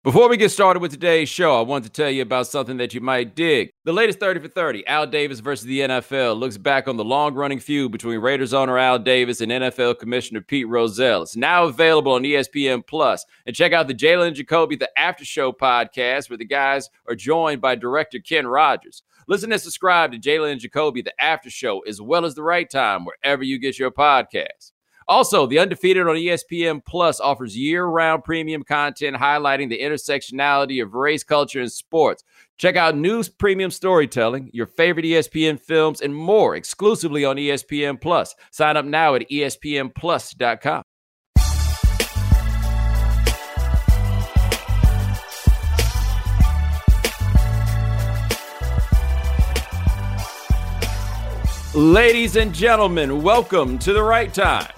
Before we get started with today's show, I want to tell you about something that you might dig. The latest 30 for 30, Al Davis versus the NFL, looks back on the long-running feud between Raiders owner Al Davis and NFL Commissioner Pete Rozelle. It's now available on ESPN+. And check out the Jalen and Jacoby, the After Show podcast, where the guys are joined by director Ken Rogers. Listen and subscribe to Jalen and Jacoby, the After Show, as well as The Right Time, wherever you get your podcasts. Also, The Undefeated on ESPN Plus offers year-round premium content highlighting the intersectionality of race, culture, and sports. Check out news, premium storytelling, your favorite ESPN films, and more exclusively on ESPN Plus. Sign up now at espnplus.com. Ladies and gentlemen, welcome to The Right Time.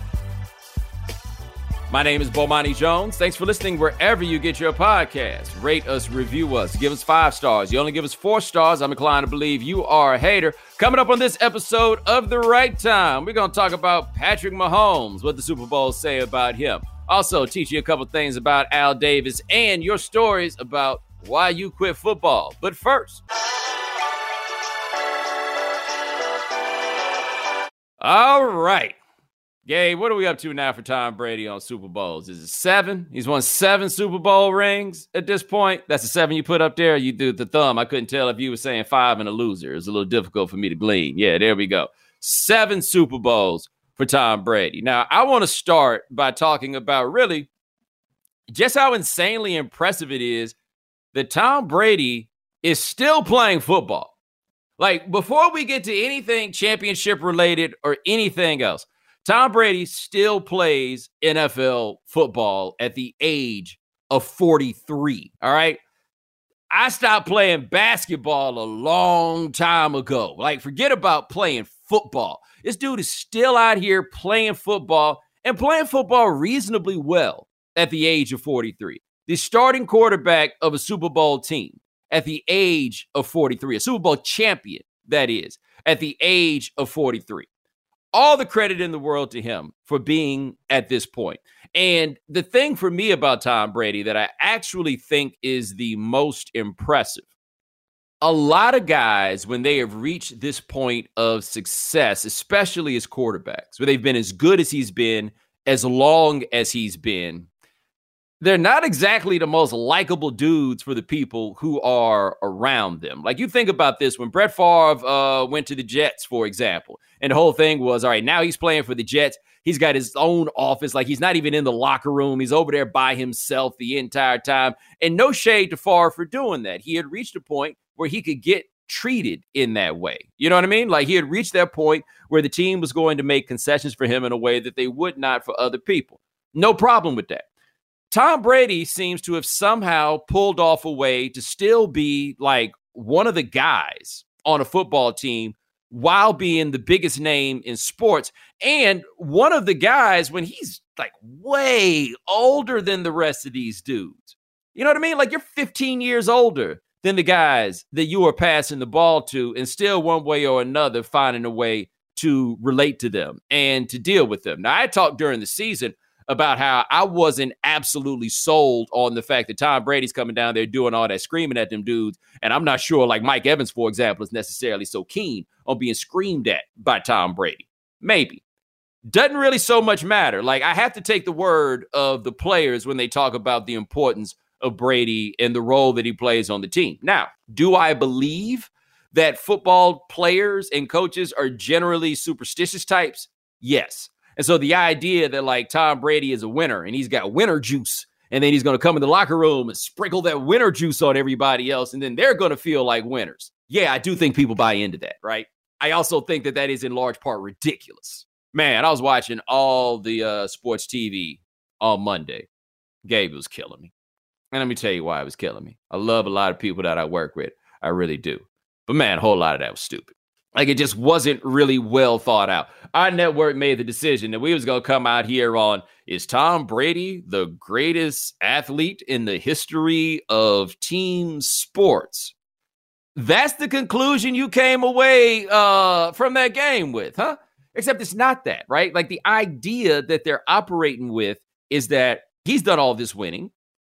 My name is Bomani Jones. Thanks for listening wherever you get your podcasts. Rate us, review us, give us 5 stars. You only give us 4 stars, I'm inclined to believe you are a hater. Coming up on this episode of The Right Time, we're going to talk about Patrick Mahomes, what the Super Bowl say about him. Also, teach you a couple things about Al Davis and your stories about why you quit football. But first, all right. Gabe, what are we up to now for Tom Brady on Super Bowls? Is it 7? He's won 7 Super Bowl rings at this point. That's the 7 you put up there. You do the thumb. I couldn't tell if you were saying 5 and a loser. It was a little difficult for me to glean. Yeah, there we go. 7 Super Bowls for Tom Brady. Now, I want to start by talking about really just how insanely impressive it is that Tom Brady is still playing football. Like, before we get to anything championship related or anything else, Tom Brady still plays NFL football at the age of 43, all right? I stopped playing basketball a long time ago. Like, forget about playing football. This dude is still out here playing football and playing football reasonably well at the age of 43. The starting quarterback of a Super Bowl team at the age of 43, a Super Bowl champion, that is, at the age of 43. All the credit in the world to him for being at this point. And the thing for me about Tom Brady that I actually think is the most impressive, a lot of guys, when they have reached this point of success, especially as quarterbacks, where they've been as good as he's been, as long as he's been, they're not exactly the most likable dudes for the people who are around them. Like, you think about this when Brett Favre went to the Jets, for example, and the whole thing was, all right, now he's playing for the Jets. He's got his own office. Like, he's not even in the locker room. He's over there by himself the entire time. And no shade to Favre for doing that. He had reached a point where he could get treated in that way. You know what I mean? Like, he had reached that point where the team was going to make concessions for him in a way that they would not for other people. No problem with that. Tom Brady seems to have somehow pulled off a way to still be like one of the guys on a football team while being the biggest name in sports. And one of the guys when he's like way older than the rest of these dudes. You know what I mean? Like, you're 15 years older than the guys that you are passing the ball to, and still one way or another finding a way to relate to them and to deal with them. Now, I talked during the season about how I wasn't absolutely sold on the fact that Tom Brady's coming down there doing all that screaming at them dudes. And I'm not sure, like Mike Evans, for example, is necessarily so keen on being screamed at by Tom Brady. Maybe. Doesn't really so much matter. Like, I have to take the word of the players when they talk about the importance of Brady and the role that he plays on the team. Now, do I believe that football players and coaches are generally superstitious types? Yes. And so the idea that, like, Tom Brady is a winner and he's got winner juice, and then he's going to come in the locker room and sprinkle that winner juice on everybody else, and then they're going to feel like winners. Yeah, I do think people buy into that, right? I also think that that is in large part ridiculous. Man, I was watching all the sports TV on Monday. Gabe was killing me. And let me tell you why it was killing me. I love a lot of people that I work with. I really do. But man, a whole lot of that was stupid. Like, it just wasn't really well thought out. Our network made the decision that we was going to come out here on, is Tom Brady the greatest athlete in the history of team sports? That's the conclusion you came away from that game with, huh? Except it's not that, right? Like, the idea that they're operating with is that he's done all this winning,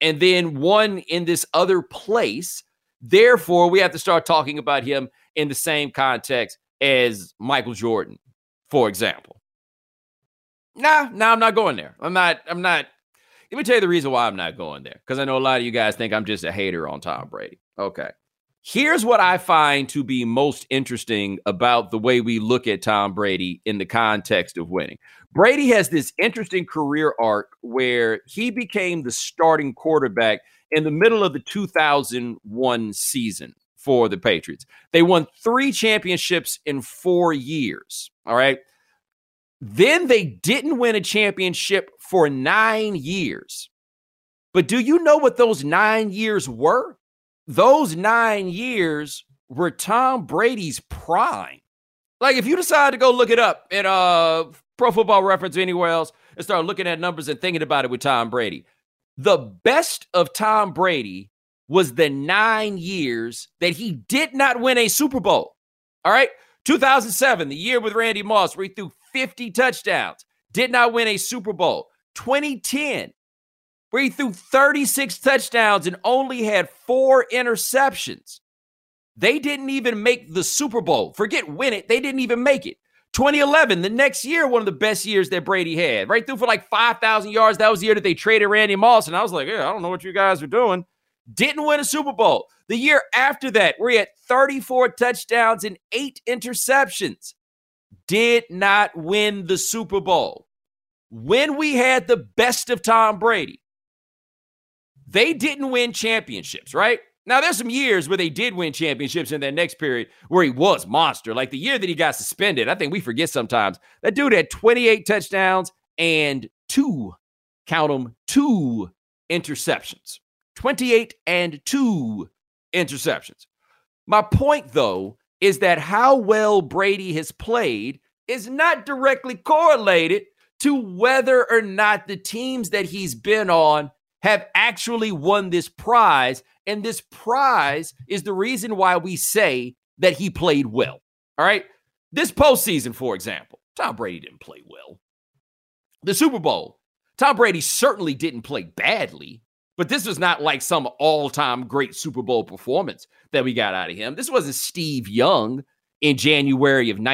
and then won in this other place. Therefore, we have to start talking about him in the same context as Michael Jordan, for example. Nah, I'm not going there. I'm not. Let me tell you the reason why I'm not going there, because I know a lot of you guys think I'm just a hater on Tom Brady. Okay. Here's what I find to be most interesting about the way we look at Tom Brady in the context of winning. Brady has this interesting career arc where he became the starting quarterback in the middle of the 2001 season for the Patriots. They won 3 championships in 4 years. All right. Then they didn't win a championship for 9 years. But do you know what those 9 years were? Those 9 years were Tom Brady's prime. Like, if you decide to go look it up in Pro Football Reference or anywhere else and start looking at numbers and thinking about it with Tom Brady, the best of Tom Brady was the 9 years that he did not win a Super Bowl. All right? 2007, the year with Randy Moss, where he threw 50 touchdowns, did not win a Super Bowl. 2010, where he threw 36 touchdowns and only had 4 interceptions. They didn't even make the Super Bowl. Forget win it. They didn't even make it. 2011, the next year, one of the best years that Brady had. Right through for like 5,000 yards. That was the year that they traded Randy Moss. And I was like, yeah, I don't know what you guys are doing. Didn't win a Super Bowl. The year after that, where he had 34 touchdowns and 8 interceptions. Did not win the Super Bowl. When we had the best of Tom Brady, they didn't win championships, right? Now, there's some years where they did win championships in that next period where he was monster. Like the year that he got suspended, I think we forget sometimes. That dude had 28 touchdowns and 2 interceptions. 28 and 2 interceptions. My point, though, is that how well Brady has played is not directly correlated to whether or not the teams that he's been on have actually won this prize. And this prize is the reason why we say that he played well. All right. This postseason, for example, Tom Brady didn't play well. The Super Bowl, Tom Brady certainly didn't play badly, but this was not like some all-time great Super Bowl performance that we got out of him. This wasn't Steve Young in January of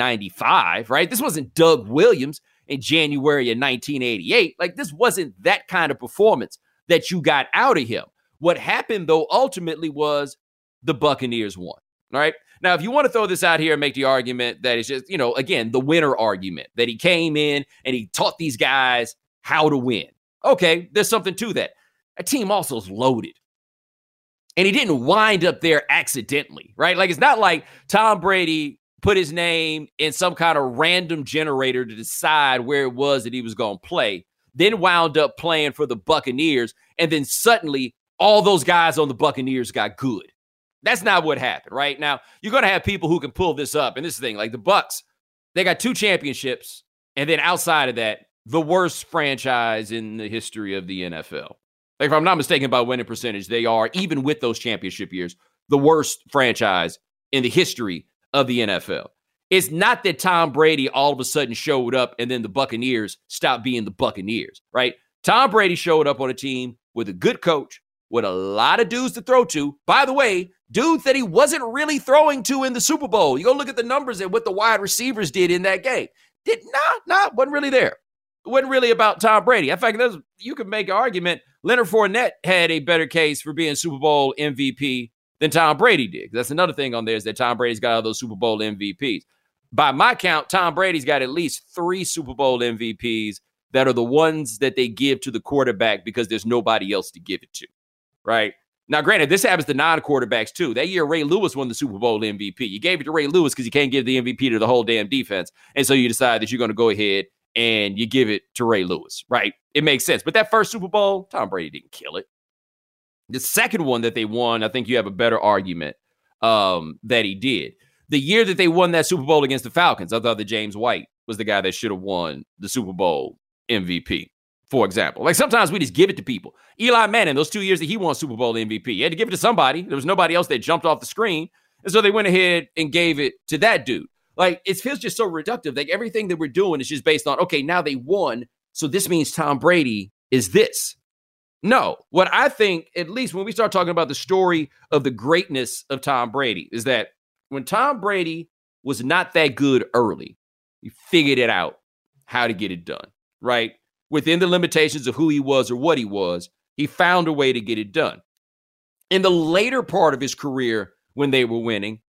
1995, right? This wasn't Doug Williams in January of 1988. Like, this wasn't that kind of performance that you got out of him. What happened, though, ultimately was the Buccaneers won. All right. Now, if you want to throw this out here and make the argument that it's just, again, the winner argument, that he came in and he taught these guys how to win. Okay, there's something to that. That team also is loaded. And he didn't wind up there accidentally, right? Like, it's not like Tom Brady put his name in some kind of random generator to decide where it was that he was going to play, then wound up playing for the Buccaneers, and then suddenly all those guys on the Buccaneers got good. That's not what happened, right? Now, you're going to have people who can pull this up. And this thing, like the Bucs, they got 2 championships. And then outside of that, the worst franchise in the history of the NFL. Like, if I'm not mistaken about winning percentage, they are, even with those championship years, the worst franchise in the history of the NFL. It's not that Tom Brady all of a sudden showed up and then the Buccaneers stopped being the Buccaneers, right? Tom Brady showed up on a team with a good coach, with a lot of dudes to throw to. By the way, dudes that he wasn't really throwing to in the Super Bowl. You go look at the numbers and what the wide receivers did in that game. Wasn't really there. It wasn't really about Tom Brady. In fact, you could make an argument Leonard Fournette had a better case for being Super Bowl MVP than Tom Brady did. That's another thing on there, is that Tom Brady's got all those Super Bowl MVPs. By my count, Tom Brady's got at least 3 Super Bowl MVPs that are the ones that they give to the quarterback because there's nobody else to give it to. Right? Now, granted, this happens to non-quarterbacks too. That year, Ray Lewis won the Super Bowl MVP. You gave it to Ray Lewis because you can't give the MVP to the whole damn defense. And so you decide that you're going to go ahead and you give it to Ray Lewis, right? It makes sense. But that first Super Bowl, Tom Brady didn't kill it. The second one that they won, I think you have a better argument that he did. The year that they won that Super Bowl against the Falcons, I thought that James White was the guy that should have won the Super Bowl MVP. For example, like sometimes we just give it to people. Eli Manning, those 2 years that he won Super Bowl MVP, he had to give it to somebody. There was nobody else that jumped off the screen. And so they went ahead and gave it to that dude. Like, it feels just so reductive. Like, everything that we're doing is just based on, okay, now they won, so this means Tom Brady is this. No, what I think, at least when we start talking about the story of the greatness of Tom Brady, is that when Tom Brady was not that good early, he figured it out how to get it done, right? Within the limitations of who he was or what he was, he found a way to get it done. In the later part of his career, when they were winning,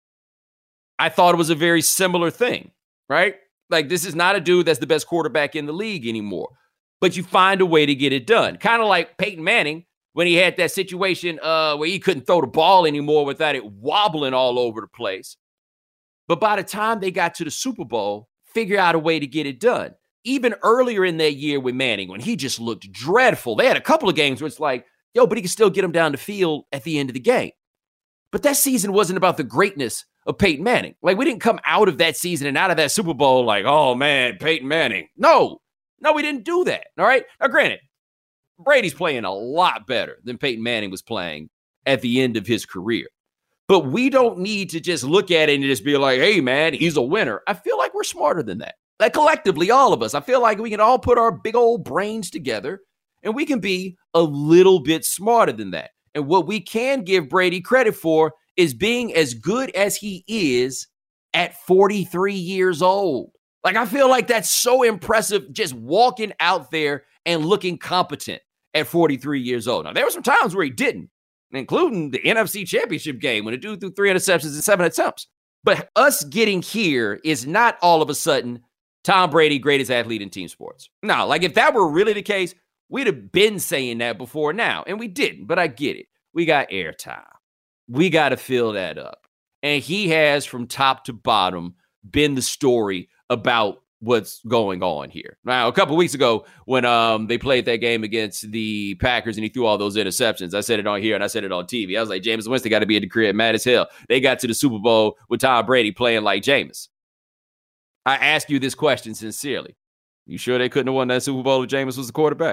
I thought it was a very similar thing, right? Like, this is not a dude that's the best quarterback in the league anymore, but you find a way to get it done. Kind of like Peyton Manning when he had that situation where he couldn't throw the ball anymore without it wobbling all over the place. But by the time they got to the Super Bowl, figure out a way to get it done. Even earlier in that year with Manning, when he just looked dreadful, they had a couple of games where it's like, yo, but he could still get him down the field at the end of the game. But that season wasn't about the greatness of Peyton Manning. Like, we didn't come out of that season and out of that Super Bowl like, oh, man, Peyton Manning. No, we didn't do that, all right? Now, granted, Brady's playing a lot better than Peyton Manning was playing at the end of his career. But we don't need to just look at it and just be like, hey, man, he's a winner. I feel like we're smarter than that. Like, collectively, all of us, I feel like we can all put our big old brains together and we can be a little bit smarter than that. And what we can give Brady credit for is being as good as he is at 43 years old. Like, I feel like that's so impressive, just walking out there and looking competent at 43 years old. Now, there were some times where he didn't, including the NFC Championship game when the dude threw 3 interceptions in 7 attempts. But us getting here is not all of a sudden Tom Brady, greatest athlete in team sports. No, like, if that were really the case, we'd have been saying that before now, and we didn't, but I get it. We got airtime. We got to fill that up. And he has, from top to bottom, been the story about what's going on here. Now, a couple weeks ago, when they played that game against the Packers and he threw all those interceptions, I said it on here and I said it on TV. I was like, Jameis Winston got to be at the crib mad as hell. They got to the Super Bowl with Tom Brady playing like Jameis. I ask you this question sincerely. You sure they couldn't have won that Super Bowl if Jameis was the quarterback?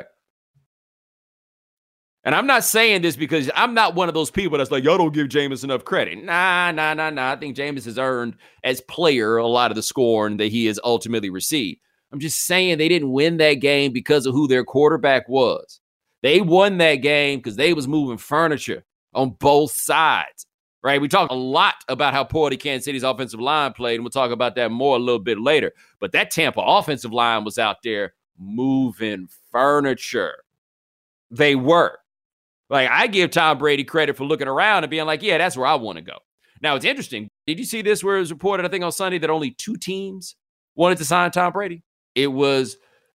And I'm not saying this because I'm not one of those people that's like, y'all don't give Jameis enough credit. Nah. I think Jameis has earned, as player, a lot of the scorn that he has ultimately received. I'm just saying they didn't win that game because of who their quarterback was. They won that game because they was moving furniture on both sides, right? We talk a lot about how poorly Kansas City's offensive line played, and we'll talk about that more a little bit later. But that Tampa offensive line was out there moving furniture. They were. Like, I give Tom Brady credit for looking around and being like, yeah, that's where I want to go. Now, it's interesting. Did you see this where it was reported, I think on Sunday, that only 2 teams wanted to sign Tom Brady? It was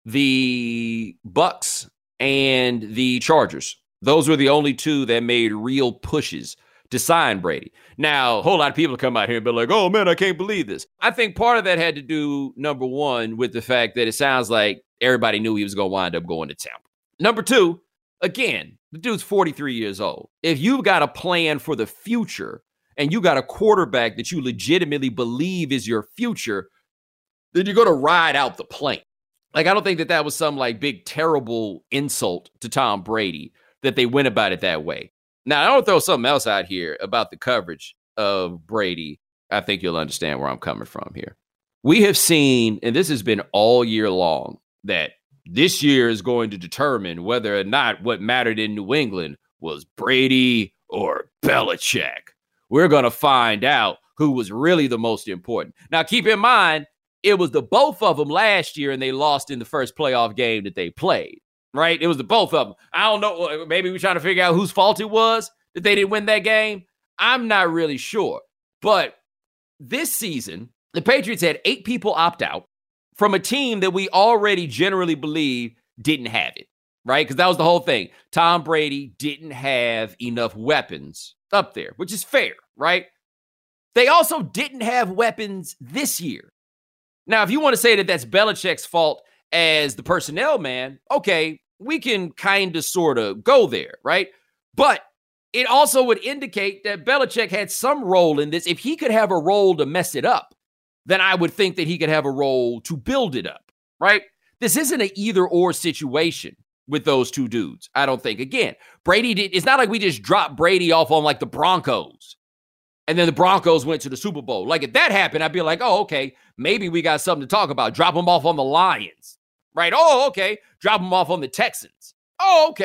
the Bucks and the Chargers. Those were the only 2 that made real pushes to sign Brady. Now, a whole lot of people come out here and be like, oh, man, I can't believe this. I think part of that had to do, number one, with the fact that it sounds like everybody knew he was going to wind up going to Tampa. Number 2, again, the dude's 43 years old. If you've got a plan for the future and you got a quarterback that you legitimately believe is your future, then you're going to ride out the plane. Like, I don't think that was some like big, terrible insult to Tom Brady that they went about it that way. Now, I don't throw something else out here about the coverage of Brady. I think you'll understand where I'm coming from here. We have seen, and this has been all year long, that this year is going to determine whether or not what mattered in New England was Brady or Belichick. We're going to find out who was really the most important. Now, keep in mind, it was the both of them last year, and they lost in the first playoff game that they played, right? It was the both of them. I don't know. Maybe we're trying to figure out whose fault it was that they didn't win that game. I'm not really sure. But this season, the Patriots had 8 people opt out from a team that we already generally believe didn't have it, right? Because that was the whole thing. Tom Brady didn't have enough weapons up there, which is fair, right? They also didn't have weapons this year. Now, if you want to say that that's Belichick's fault as the personnel man, okay, we can kind of sort of go there, right? But it also would indicate that Belichick had some role in this. If he could have a role to mess it up, then I would think that he could have a role to build it up, right? This isn't an either-or situation with those 2 dudes, I don't think. Again, it's not like we just dropped Brady off on like the Broncos, and then the Broncos went to the Super Bowl. Like, if that happened, I'd be like, oh, okay, maybe we got something to talk about. Drop him off on the Lions, right? Oh, okay. Drop him off on the Texans. Oh, okay.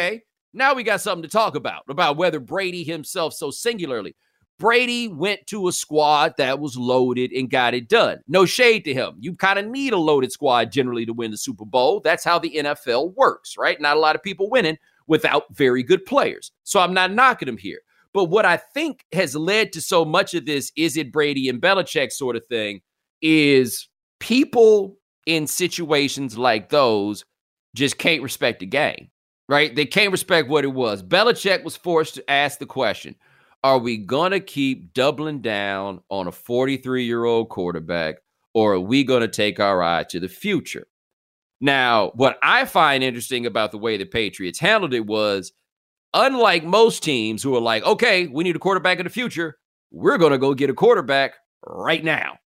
Now we got something to talk about whether Brady himself so singularly. Brady went to a squad that was loaded and got it done. No shade to him. You kind of need a loaded squad generally to win the Super Bowl. That's how the NFL works, right? Not a lot of people winning without very good players. So I'm not knocking him here. But what I think has led to so much of this is it Brady and Belichick sort of thing is people in situations like those just can't respect the game, right? They can't respect what it was. Belichick was forced to ask the question, are we going to keep doubling down on a 43-year-old quarterback, or are we going to take our eye to the future? Now, what I find interesting about the way the Patriots handled it was, unlike most teams who are like, okay, we need a quarterback in the future, we're going to go get a quarterback right now.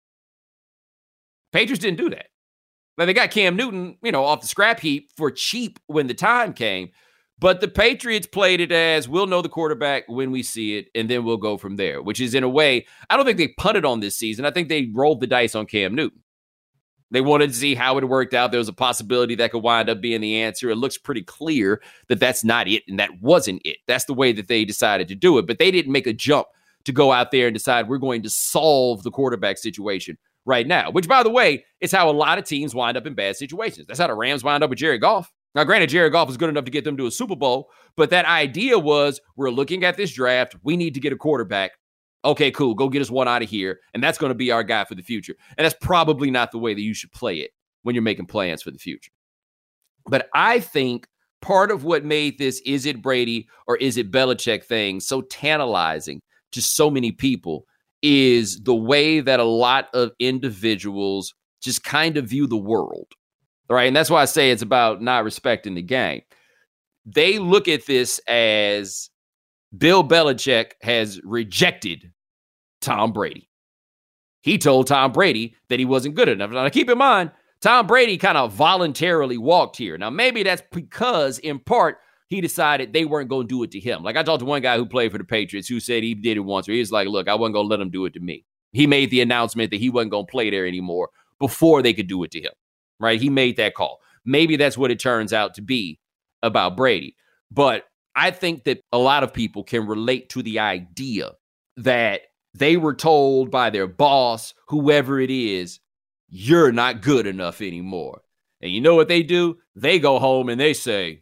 Patriots didn't do that. Like, they got Cam Newton, off the scrap heap for cheap when the time came. But the Patriots played it as, we'll know the quarterback when we see it, and then we'll go from there, which is, in a way, I don't think they punted on this season. I think they rolled the dice on Cam Newton. They wanted to see how it worked out. There was a possibility that could wind up being the answer. It looks pretty clear that that's not it, and that wasn't it. That's the way that they decided to do it. But they didn't make a jump to go out there and decide we're going to solve the quarterback situation right now, which, by the way, is how a lot of teams wind up in bad situations. That's how the Rams wind up with Jared Goff. Now, granted, Jared Goff was good enough to get them to a Super Bowl, but that idea was, we're looking at this draft. We need to get a quarterback. Okay, cool. Go get us one out of here, and that's going to be our guy for the future. And that's probably not the way that you should play it when you're making plans for the future. But I think part of what made this is it Brady or is it Belichick thing so tantalizing to so many people is the way that a lot of individuals just kind of view the world. Right. And that's why I say it's about not respecting the game. They look at this as Bill Belichick has rejected Tom Brady. He told Tom Brady that he wasn't good enough. Now, keep in mind, Tom Brady kind of voluntarily walked here. Now, maybe that's because, in part, he decided they weren't going to do it to him. Like, I talked to one guy who played for the Patriots who said he did it once, where he was like, look, I wasn't going to let him do it to me. He made the announcement that he wasn't going to play there anymore before they could do it to him. Right? He made that call. Maybe that's what it turns out to be about Brady. But I think that a lot of people can relate to the idea that they were told by their boss, whoever it is, you're not good enough anymore. And you know what they do? They go home and they say,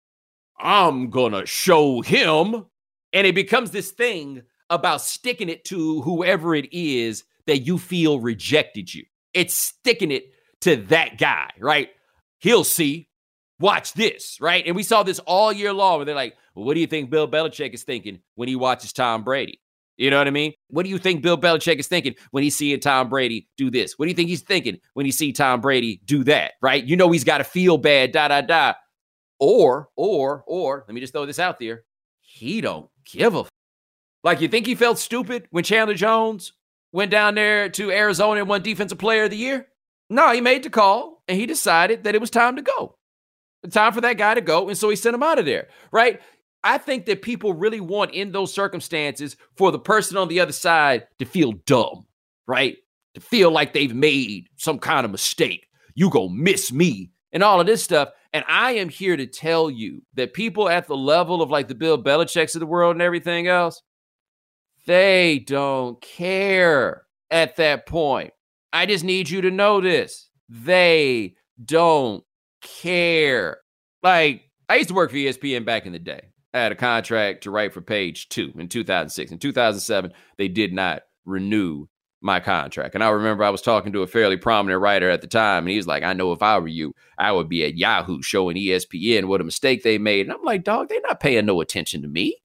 I'm going to show him. And it becomes this thing about sticking it to whoever it is that you feel rejected you. It's sticking it to that guy, right? He'll see. Watch this, right? And we saw this all year long where they're like, well, what do you think Bill Belichick is thinking when he watches Tom Brady? You know what I mean? What do you think Bill Belichick is thinking when he's seeing Tom Brady do this? What do you think he's thinking when he sees Tom Brady do that, right? You know he's got to feel bad, Or, let me just throw this out there. He don't give a f. Like, you think he felt stupid when Chandler Jones went down there to Arizona and won Defensive Player of the Year? No, he made the call, and he decided that it was time to go. Time for that guy to go, and so he sent him out of there, right? I think that people really want, in those circumstances, for the person on the other side to feel dumb, right? To feel like they've made some kind of mistake. You gonna miss me, and all of this stuff. And I am here to tell you that people at the level of like the Bill Belichicks of the world and everything else, they don't care at that point. I just need you to know this. They don't care. Like, I used to work for ESPN back in the day. I had a contract to write for Page 2 in 2006. In 2007, they did not renew my contract. And I remember I was talking to a fairly prominent writer at the time, and he was like, I know if I were you, I would be at Yahoo showing ESPN what a mistake they made. And I'm like, dog, they're not paying no attention to me.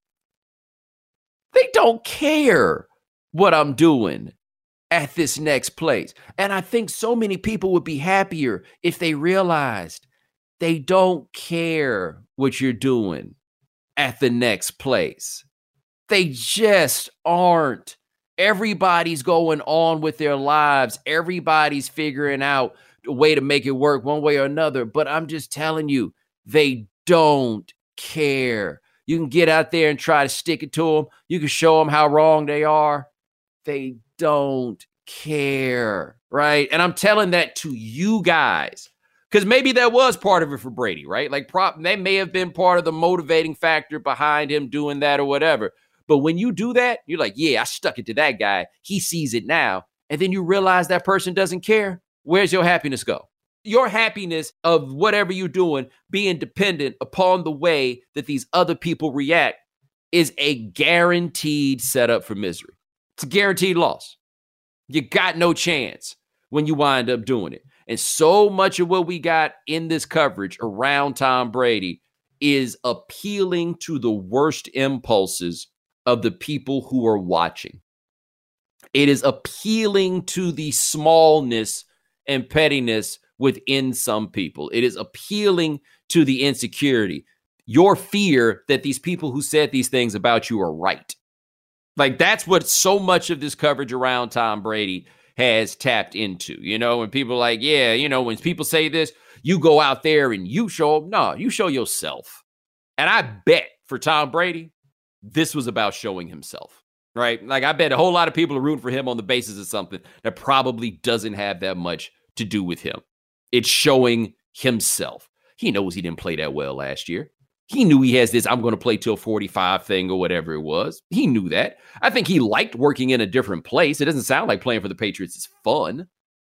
They don't care what I'm doing at this next place. And I think so many people would be happier if they realized they don't care what you're doing at the next place. They just aren't. Everybody's going on with their lives. Everybody's figuring out a way to make it work one way or another. But I'm just telling you, they don't care. You can get out there and try to stick it to them. You can show them how wrong they are. They don't care, right? And I'm telling that to you guys Because maybe that was part of it for Brady, right? Like, they may have been part of the motivating factor behind him doing that or whatever. But when you do that, you're like, yeah, I stuck it to that guy. He sees it now. And then you realize that person doesn't care. Where's your happiness go? Your happiness of whatever you're doing being dependent upon the way that these other people react is a guaranteed setup for misery. It's a guaranteed loss. You got no chance when you wind up doing it. And so much of what we got in this coverage around Tom Brady is appealing to the worst impulses of the people who are watching. It is appealing to the smallness and pettiness within some people. It is appealing to the insecurity, your fear that these people who said these things about you are right. Like, that's what so much of this coverage around Tom Brady has tapped into. When people are like, yeah, when people say this, you go out there and you show them. No, you show yourself. And I bet for Tom Brady, this was about showing himself, right? Like, I bet a whole lot of people are rooting for him on the basis of something that probably doesn't have that much to do with him. It's showing himself. He knows he didn't play that well last year. He knew he has this I'm going to play till 45 thing or whatever it was. He knew that. I think he liked working in a different place. It doesn't sound like playing for the Patriots is fun.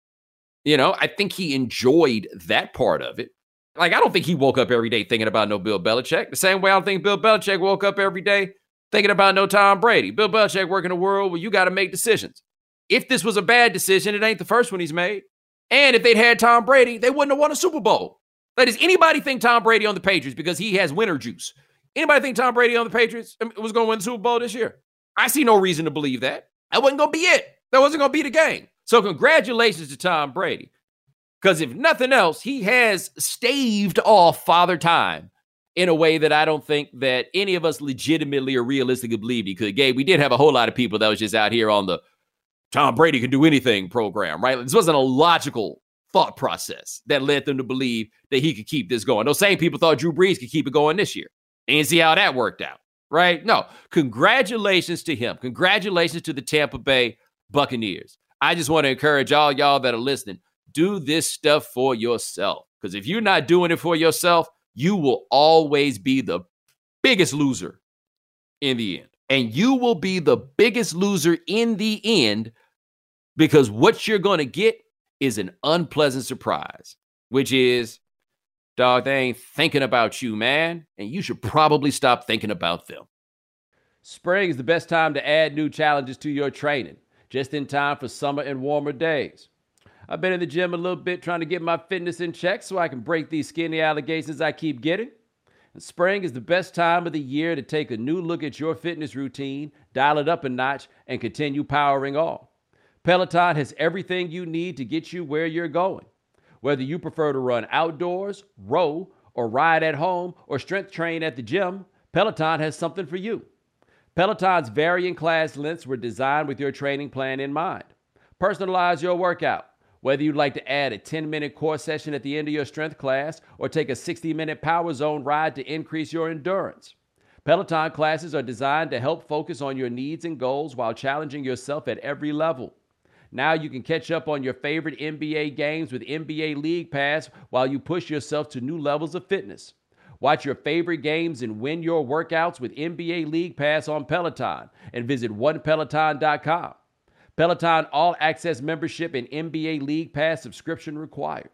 I think he enjoyed that part of it. Like, I don't think he woke up every day thinking about no Bill Belichick. The same way I don't think Bill Belichick woke up every day thinking about no Tom Brady. Bill Belichick working in a world where you got to make decisions. If this was a bad decision, it ain't the first one he's made. And if they'd had Tom Brady, they wouldn't have won a Super Bowl. Like, does anybody think Tom Brady on the Patriots because he has winner juice? Anybody think Tom Brady on the Patriots was going to win the Super Bowl this year? I see no reason to believe that. That wasn't going to be it. That wasn't going to be the game. So congratulations to Tom Brady. Because if nothing else, he has staved off Father Time in a way that I don't think that any of us legitimately or realistically believe he could. Gabe, we did have a whole lot of people that was just out here on the Tom Brady can do anything program, right? This wasn't a logical thought process that led them to believe that he could keep this going. Those same people thought Drew Brees could keep it going this year. And see how that worked out, right? No, congratulations to him. Congratulations to the Tampa Bay Buccaneers. I just want to encourage all y'all that are listening, do this stuff for yourself. Because if you're not doing it for yourself, you will always be the biggest loser in the end. And you will be the biggest loser in the end because what you're going to get is an unpleasant surprise, which is, dog, they ain't thinking about you, man. And you should probably stop thinking about them. Spring is the best time to add new challenges to your training, just in time for summer and warmer days. I've been in the gym a little bit trying to get my fitness in check so I can break these skinny allegations I keep getting. And spring is the best time of the year to take a new look at your fitness routine, dial it up a notch, and continue powering on. Peloton has everything you need to get you where you're going. Whether you prefer to run outdoors, row, or ride at home, or strength train at the gym, Peloton has something for you. Peloton's varying class lengths were designed with your training plan in mind. Personalize your workout. Whether you'd like to add a 10-minute core session at the end of your strength class or take a 60-minute power zone ride to increase your endurance. Peloton classes are designed to help focus on your needs and goals while challenging yourself at every level. Now you can catch up on your favorite NBA games with NBA League Pass while you push yourself to new levels of fitness. Watch your favorite games and win your workouts with NBA League Pass on Peloton and visit onepeloton.com. Peloton All-Access membership and NBA League Pass subscription required.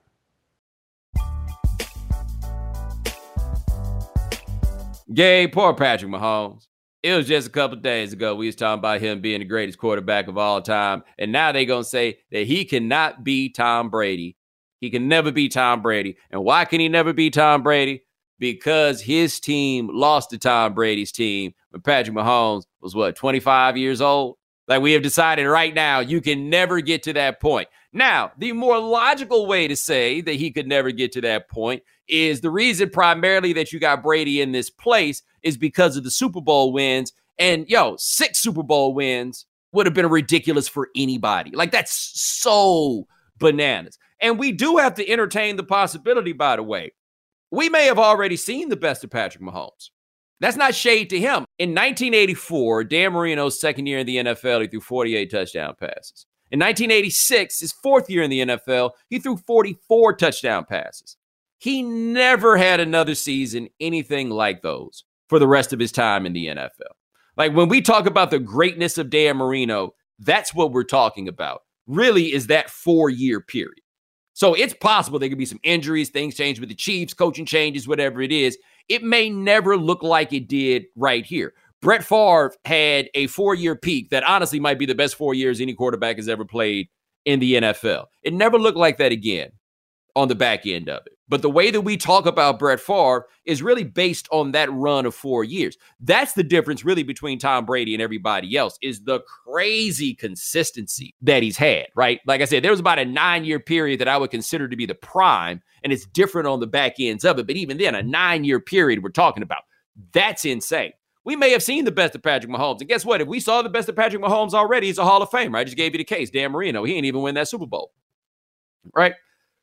Gabe, poor Patrick Mahomes. It was just a couple of days ago we was talking about him being the greatest quarterback of all time, and now they're going to say that he cannot be Tom Brady. He can never be Tom Brady. And why can he never be Tom Brady? Because his team lost to Tom Brady's team when Patrick Mahomes was, 25 years old? Like, we have decided right now, you can never get to that point. Now, the more logical way to say that he could never get to that point is the reason primarily that you got Brady in this place is because of the Super Bowl wins. And, 6 Super Bowl wins would have been ridiculous for anybody. Like, that's so bananas. And we do have to entertain the possibility, by the way. We may have already seen the best of Patrick Mahomes. That's not shade to him. In 1984, Dan Marino's second year in the NFL, he threw 48 touchdown passes. In 1986, his fourth year in the NFL, he threw 44 touchdown passes. He never had another season anything like those for the rest of his time in the NFL. Like when we talk about the greatness of Dan Marino, that's what we're talking about. Really is that 4-year period. So it's possible there could be some injuries, things change with the Chiefs, coaching changes, whatever it is. It may never look like it did right here. Brett Favre had a 4-year peak that honestly might be the best 4 years any quarterback has ever played in the NFL. It never looked like that again on the back end of it. But the way that we talk about Brett Favre is really based on that run of 4 years. That's the difference really between Tom Brady and everybody else, is the crazy consistency that he's had, right? Like I said, there was about a 9-year period that I would consider to be the prime, and it's different on the back ends of it. But even then, a 9-year period we're talking about, that's insane. We may have seen the best of Patrick Mahomes. And guess what? If we saw the best of Patrick Mahomes already, he's a Hall of Famer. I just gave you the case. Dan Marino, he ain't even win that Super Bowl, right?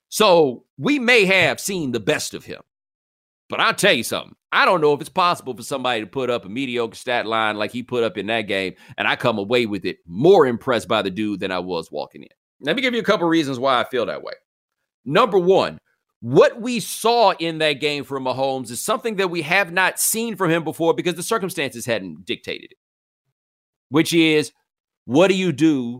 So we may have seen the best of him. But I'll tell you something. I don't know if it's possible for somebody to put up a mediocre stat line like he put up in that game, and I come away with it more impressed by the dude than I was walking in. Let me give you a couple reasons why I feel that way. Number one, what we saw in that game from Mahomes is something that we have not seen from him before because the circumstances hadn't dictated it, which is, what do you do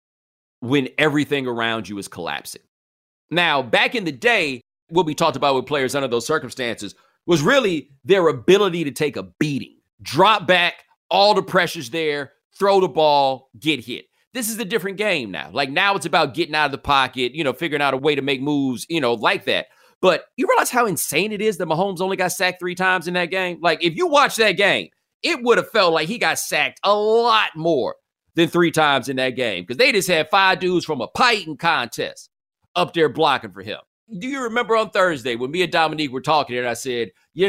when everything around you is collapsing? Now, back in the day, what we talked about with players under those circumstances was really their ability to take a beating, drop back, all the pressure's there, throw the ball, get hit. This is a different game now. Like now it's about getting out of the pocket, figuring out a way to make moves, like that. But you realize how insane it is that Mahomes only got sacked 3 times in that game? Like if you watch that game, it would have felt like he got sacked a lot more than 3 times in that game because they just had 5 dudes from a Python contest up there blocking for him. Do you remember on Thursday when me and Dominique were talking and I said,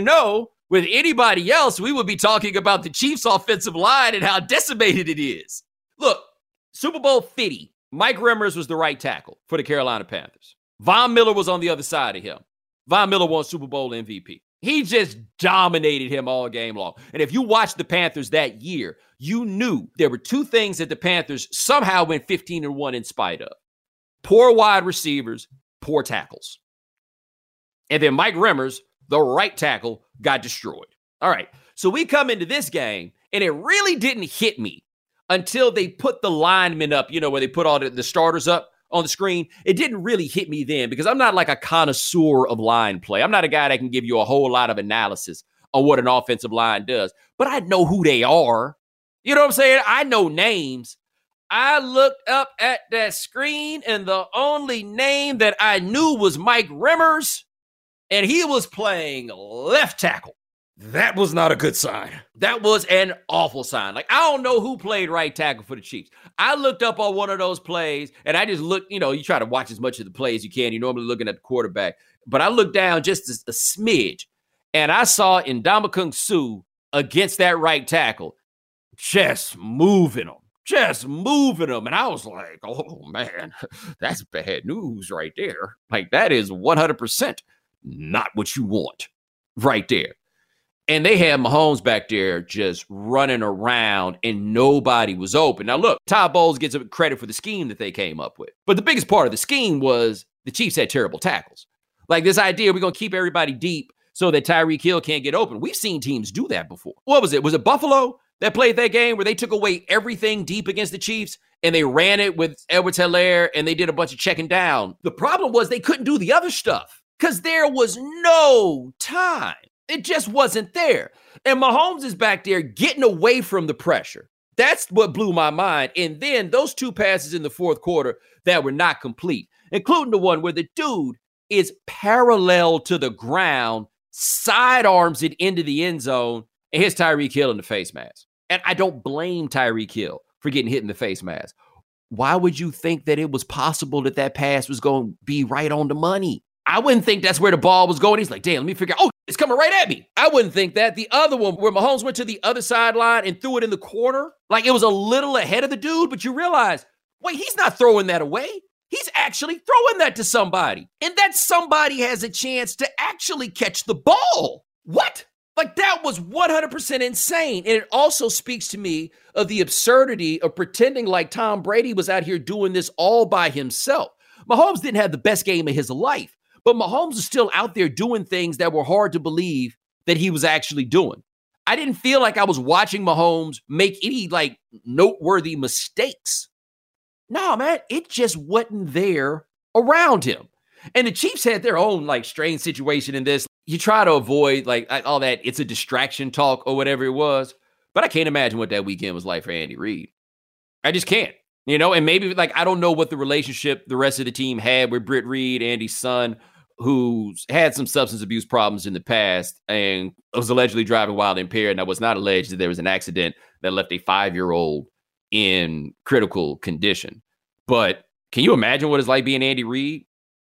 with anybody else, we would be talking about the Chiefs' offensive line and how decimated it is. Look, Super Bowl 50, Mike Remmers was the right tackle for the Carolina Panthers. Von Miller was on the other side of him. Von Miller won Super Bowl MVP. He just dominated him all game long. And if you watched the Panthers that year, you knew there were 2 things that the Panthers somehow went 15-1 in spite of. Poor wide receivers, poor tackles. And then Mike Remmers, the right tackle, got destroyed. All right, so we come into this game, and it really didn't hit me until they put the linemen up, where they put all the starters up on the screen. It didn't really hit me then because I'm not like a connoisseur of line play. I'm not a guy that can give you a whole lot of analysis on what an offensive line does, but I know who they are. You know what I'm saying? I know names. I looked up at that screen, and the only name that I knew was Mike Remmers, and he was playing left tackle. That was not a good sign. That was an awful sign. Like, I don't know who played right tackle for the Chiefs. I looked up on one of those plays, and I just looked, you try to watch as much of the play as you can. You're normally looking at the quarterback. But I looked down just a smidge, and I saw Ndamukong Suh against that right tackle just moving him. And I was like, oh, man, that's bad news right there. Like, that is 100% not what you want right there. And they had Mahomes back there just running around, and nobody was open. Now, look, Todd Bowles gets credit for the scheme that they came up with. But the biggest part of the scheme was the Chiefs had terrible tackles. Like this idea, we're going to keep everybody deep so that Tyreek Hill can't get open. We've seen teams do that before. What was it? Was it Buffalo that played that game where they took away everything deep against the Chiefs and they ran it with Edwards-Helaire and they did a bunch of checking down? The problem was they couldn't do the other stuff because there was no time. It just wasn't there. And Mahomes is back there getting away from the pressure. That's what blew my mind. And then those 2 passes in the fourth quarter that were not complete, including the one where the dude is parallel to the ground, sidearms it into the end zone, and hits Tyreek Hill in the face mask. And I don't blame Tyreek Hill for getting hit in the face mask. Why would you think that it was possible that that pass was going to be right on the money? I wouldn't think that's where the ball was going. He's like, damn, let me figure out, it's coming right at me. I wouldn't think that. The other one where Mahomes went to the other sideline and threw it in the corner, like it was a little ahead of the dude, but you realize, wait, he's not throwing that away. He's actually throwing that to somebody. And that somebody has a chance to actually catch the ball. What? Like, that was 100% insane. And it also speaks to me of the absurdity of pretending like Tom Brady was out here doing this all by himself. Mahomes didn't have the best game of his life, But Mahomes is still out there doing things that were hard to believe that he was actually doing. I didn't feel like I was watching Mahomes make any like noteworthy mistakes. No, man, it just wasn't there around him. And the Chiefs had their own like strange situation in this. You try to avoid like all that it's a distraction talk or whatever it was. But I can't imagine what that weekend was like for Andy Reid. I just can't, and maybe like I don't know what the relationship the rest of the team had with Britt Reid, Andy's son, who's had some substance abuse problems in the past and was allegedly driving while impaired. And I was not alleged that there was an accident that left a 5-year-old in critical condition. But can you imagine what it's like being Andy Reid?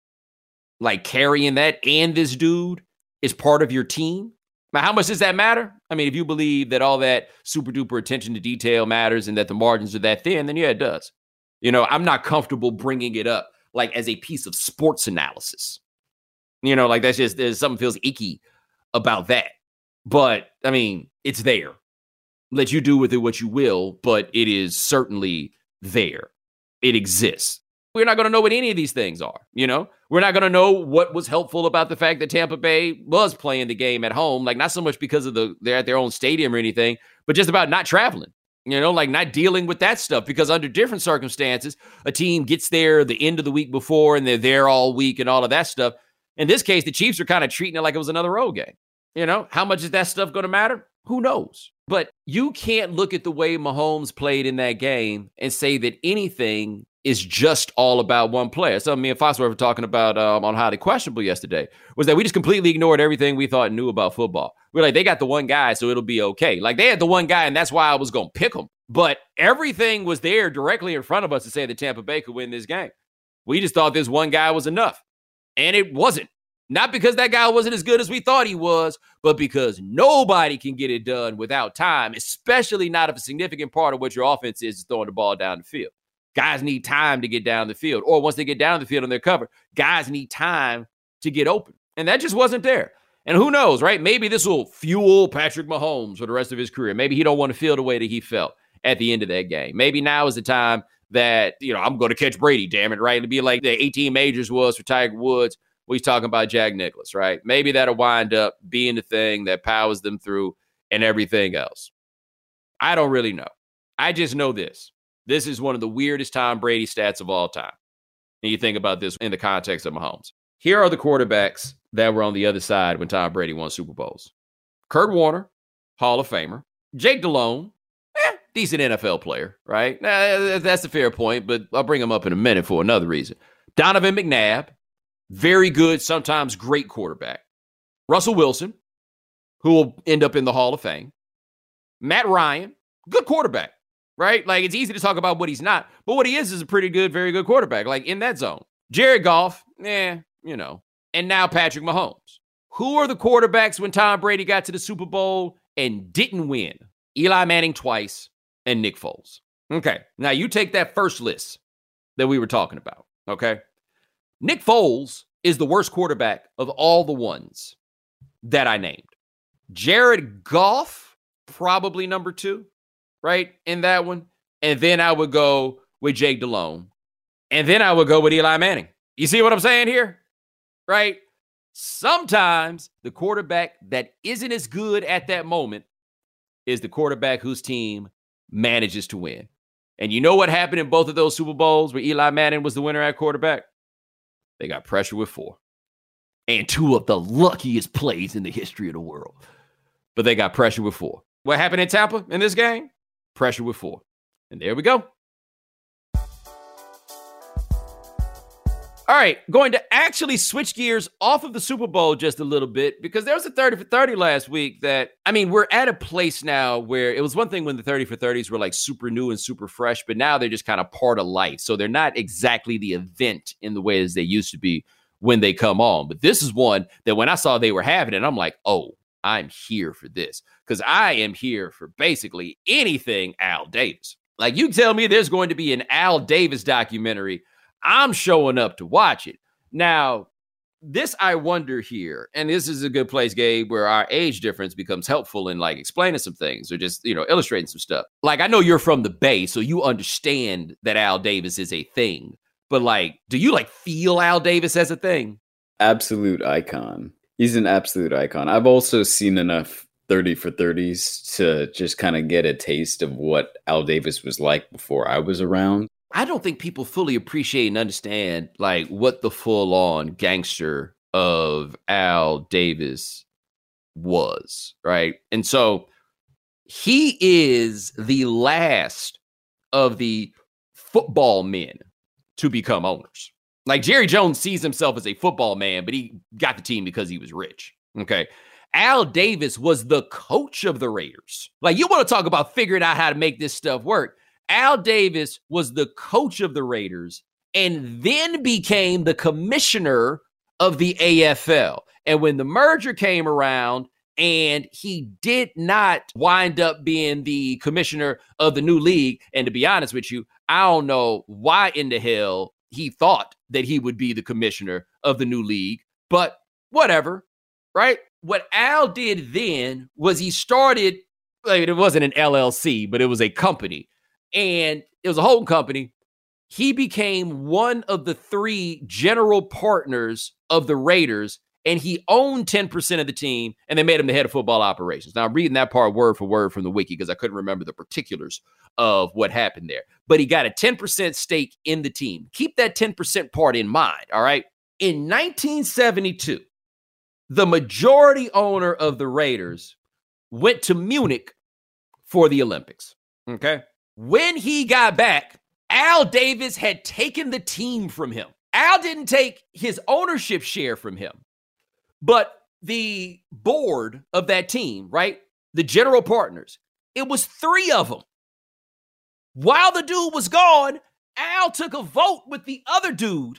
Like carrying that and this dude is part of your team? Now, how much does that matter? I mean, if you believe that all that super duper attention to detail matters and that the margins are that thin, then yeah, it does. I'm not comfortable bringing it up like as a piece of sports analysis. Like that's just, there's something feels icky about that. But I mean, it's there. Let you do with it what you will, but it is certainly there. It exists. We're not going to know what any of these things are, We're not going to know what was helpful about the fact that Tampa Bay was playing the game at home, like not so much because of they're at their own stadium or anything, but just about not traveling, like not dealing with that stuff because under different circumstances, a team gets there the end of the week before and they're there all week and all of that stuff. In this case, the Chiefs are kind of treating it like it was another road game. How much is that stuff going to matter? Who knows? But you can't look at the way Mahomes played in that game and say that anything is just all about one player. Something me and Foxworth were talking about on Highly Questionable yesterday was that we just completely ignored everything we thought and knew about football. We're like, they got the one guy, so it'll be okay. Like they had the one guy, and that's why I was going to pick him. But everything was there directly in front of us to say that Tampa Bay could win this game. We just thought this one guy was enough. And it wasn't. Not because that guy wasn't as good as we thought he was, but because nobody can get it done without time, especially not if a significant part of what your offense is throwing the ball down the field. Guys need time to get down the field. Or once they get down the field and they're covered, guys need time to get open. And that just wasn't there. And who knows, right? Maybe this will fuel Patrick Mahomes for the rest of his career. Maybe he don't want to feel the way that he felt at the end of that game. Maybe now is the time that, I'm going to catch Brady, damn it, right? It'd be like the 18 majors was for Tiger Woods. He's talking about Jack Nicklaus, right? Maybe that'll wind up being the thing that powers them through and everything else. I don't really know. I just know this. This is one of the weirdest Tom Brady stats of all time. And you think about this in the context of Mahomes. Here are the quarterbacks that were on the other side when Tom Brady won Super Bowls. Kurt Warner, Hall of Famer. Jake Delhomme, decent NFL player, right? That's a fair point, but I'll bring him up in a minute for another reason. Donovan McNabb, very good, sometimes great quarterback. Russell Wilson, who will end up in the Hall of Fame. Matt Ryan, good quarterback. Right? Like, it's easy to talk about what he's not, but what he is a pretty good, very good quarterback, like in that zone. Jared Goff, And now Patrick Mahomes. Who are the quarterbacks when Tom Brady got to the Super Bowl and didn't win? Eli Manning twice and Nick Foles. Okay, now you take that first list that we were talking about, okay? Nick Foles is the worst quarterback of all the ones that I named. Jared Goff, probably number 2. Right, in that one. And then I would go with Jake Delhomme. And then I would go with Eli Manning. You see what I'm saying here? Right? Sometimes the quarterback that isn't as good at that moment is the quarterback whose team manages to win. And you know what happened in both of those Super Bowls where Eli Manning was the winner at quarterback? They got pressure with 4. And 2 of the luckiest plays in the history of the world. But they got pressure with 4. What happened in Tampa in this game? Pressure with 4. And there we go. All right, going to actually switch gears off of the Super Bowl just a little bit because there was a 30 for 30 last week that, we're at a place now where it was one thing when the 30 for 30s were like super new and super fresh, but now they're just kind of part of life. So they're not exactly the event in the way as they used to be when they come on. But this is one that when I saw they were having it, I'm like, oh, I'm here for this because I am here for basically anything Al Davis. Like you tell me there's going to be an Al Davis documentary, I'm showing up to watch it. Now, this I wonder here, and this is a good place, Gabe, where our age difference becomes helpful in like explaining some things or just, illustrating some stuff. Like I know you're from the Bay, so you understand that Al Davis is a thing. But like, do you like feel Al Davis as a thing? Absolute icon. He's an absolute icon. I've also seen enough 30 for 30s to just kind of get a taste of what Al Davis was like before I was around. I don't think people fully appreciate and understand like what the full on gangster of Al Davis was, right? And so he is the last of the football men to become owners. Like Jerry Jones sees himself as a football man, but he got the team because he was rich. Okay. Al Davis was the coach of the Raiders. Like, you want to talk about figuring out how to make this stuff work. Al Davis was the coach of the Raiders and then became the commissioner of the AFL. And when the merger came around and he did not wind up being the commissioner of the new league, and to be honest with you, I don't know why in the hell he thought that he would be the commissioner of the new league, but whatever, right? What Al did then was he started, like, it wasn't an LLC, but it was a company, and it was a holding company. He became one of the 3 general partners of the Raiders, and he owned 10% of the team, and they made him the head of football operations. Now, I'm reading that part word for word from the wiki because I couldn't remember the particulars of what happened there. But he got a 10% stake in the team. Keep that 10% part in mind, all right? In 1972, the majority owner of the Raiders went to Munich for the Olympics, okay? When he got back, Al Davis had taken the team from him. Al didn't take his ownership share from him, but the board of that team, right? The general partners, it was 3 of them. While the dude was gone, Al took a vote with the other dude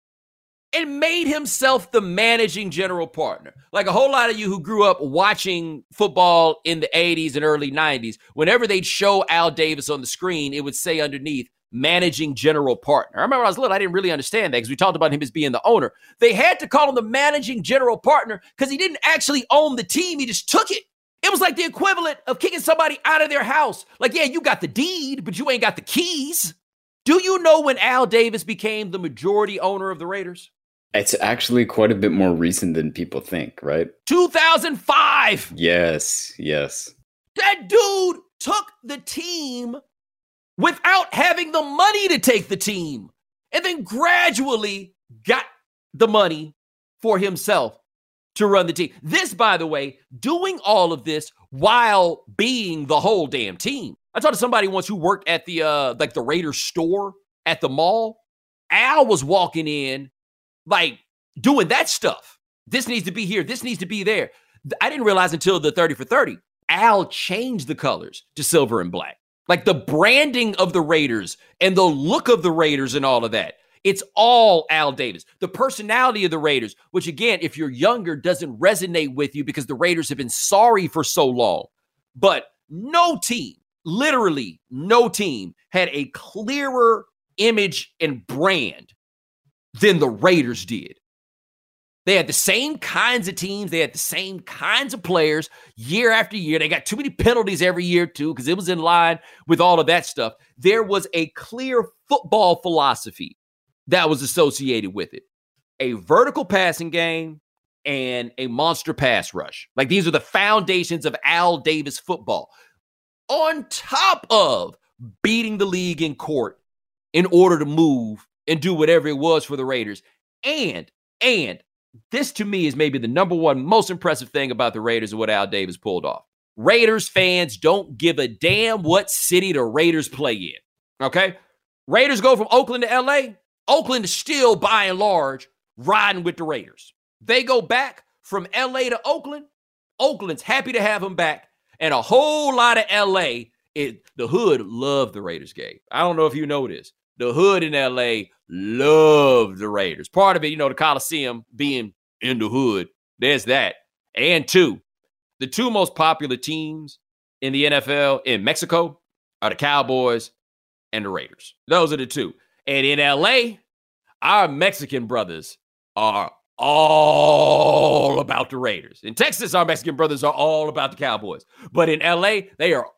and made himself the managing general partner. Like a whole lot of you who grew up watching football in the 80s and early 90s, whenever they'd show Al Davis on the screen, it would say underneath, managing general partner. I remember when I was little, I didn't really understand that because we talked about him as being the owner. They had to call him the managing general partner because he didn't actually own the team. He just took it. It was like the equivalent of kicking somebody out of their house. Like, yeah, you got the deed, but you ain't got the keys. Do you know when Al Davis became the majority owner of the Raiders? It's actually quite a bit more recent than people think, right? 2005. Yes. That dude took the team without having the money to take the team, and then gradually got the money for himself to run the team. This, by the way, doing all of this while being the whole damn team. I talked to somebody once who worked at the the Raiders store at the mall. Al was walking in, like, doing that stuff. This needs to be here. This needs to be there. I didn't realize until the 30 for 30, Al changed the colors to silver and black. Like the branding of the Raiders and the look of the Raiders and all of that. It's all Al Davis. The personality of the Raiders, which again, if you're younger, doesn't resonate with you because the Raiders have been sorry for so long. But no team, literally no team, had a clearer image and brand than the Raiders did. They had the same kinds of teams. They had the same kinds of players year after year. They got too many penalties every year, too, because it was in line with all of that stuff. There was a clear football philosophy that was associated with it. A vertical passing game and a monster pass rush. Like, these are the foundations of Al Davis football. On top of beating the league in court in order to move and do whatever it was for the Raiders. And this to me is maybe the number one most impressive thing about the Raiders and what Al Davis pulled off. Raiders fans don't give a damn what city the Raiders play in. Okay? Raiders go from Oakland to LA. Oakland is still, by and large, riding with the Raiders. They go back from LA to Oakland. Oakland's happy to have them back. And a whole lot of LA, the hood loved the Raiders game. I don't know if you know this. The hood in LA loved the Raiders. Part of it, the Coliseum being in the hood. There's that. And 2, the 2 most popular teams in the NFL in Mexico are the Cowboys and the Raiders. Those are the 2. And in LA, our Mexican brothers are all about the Raiders. In Texas, our Mexican brothers are all about the Cowboys. But in LA, they are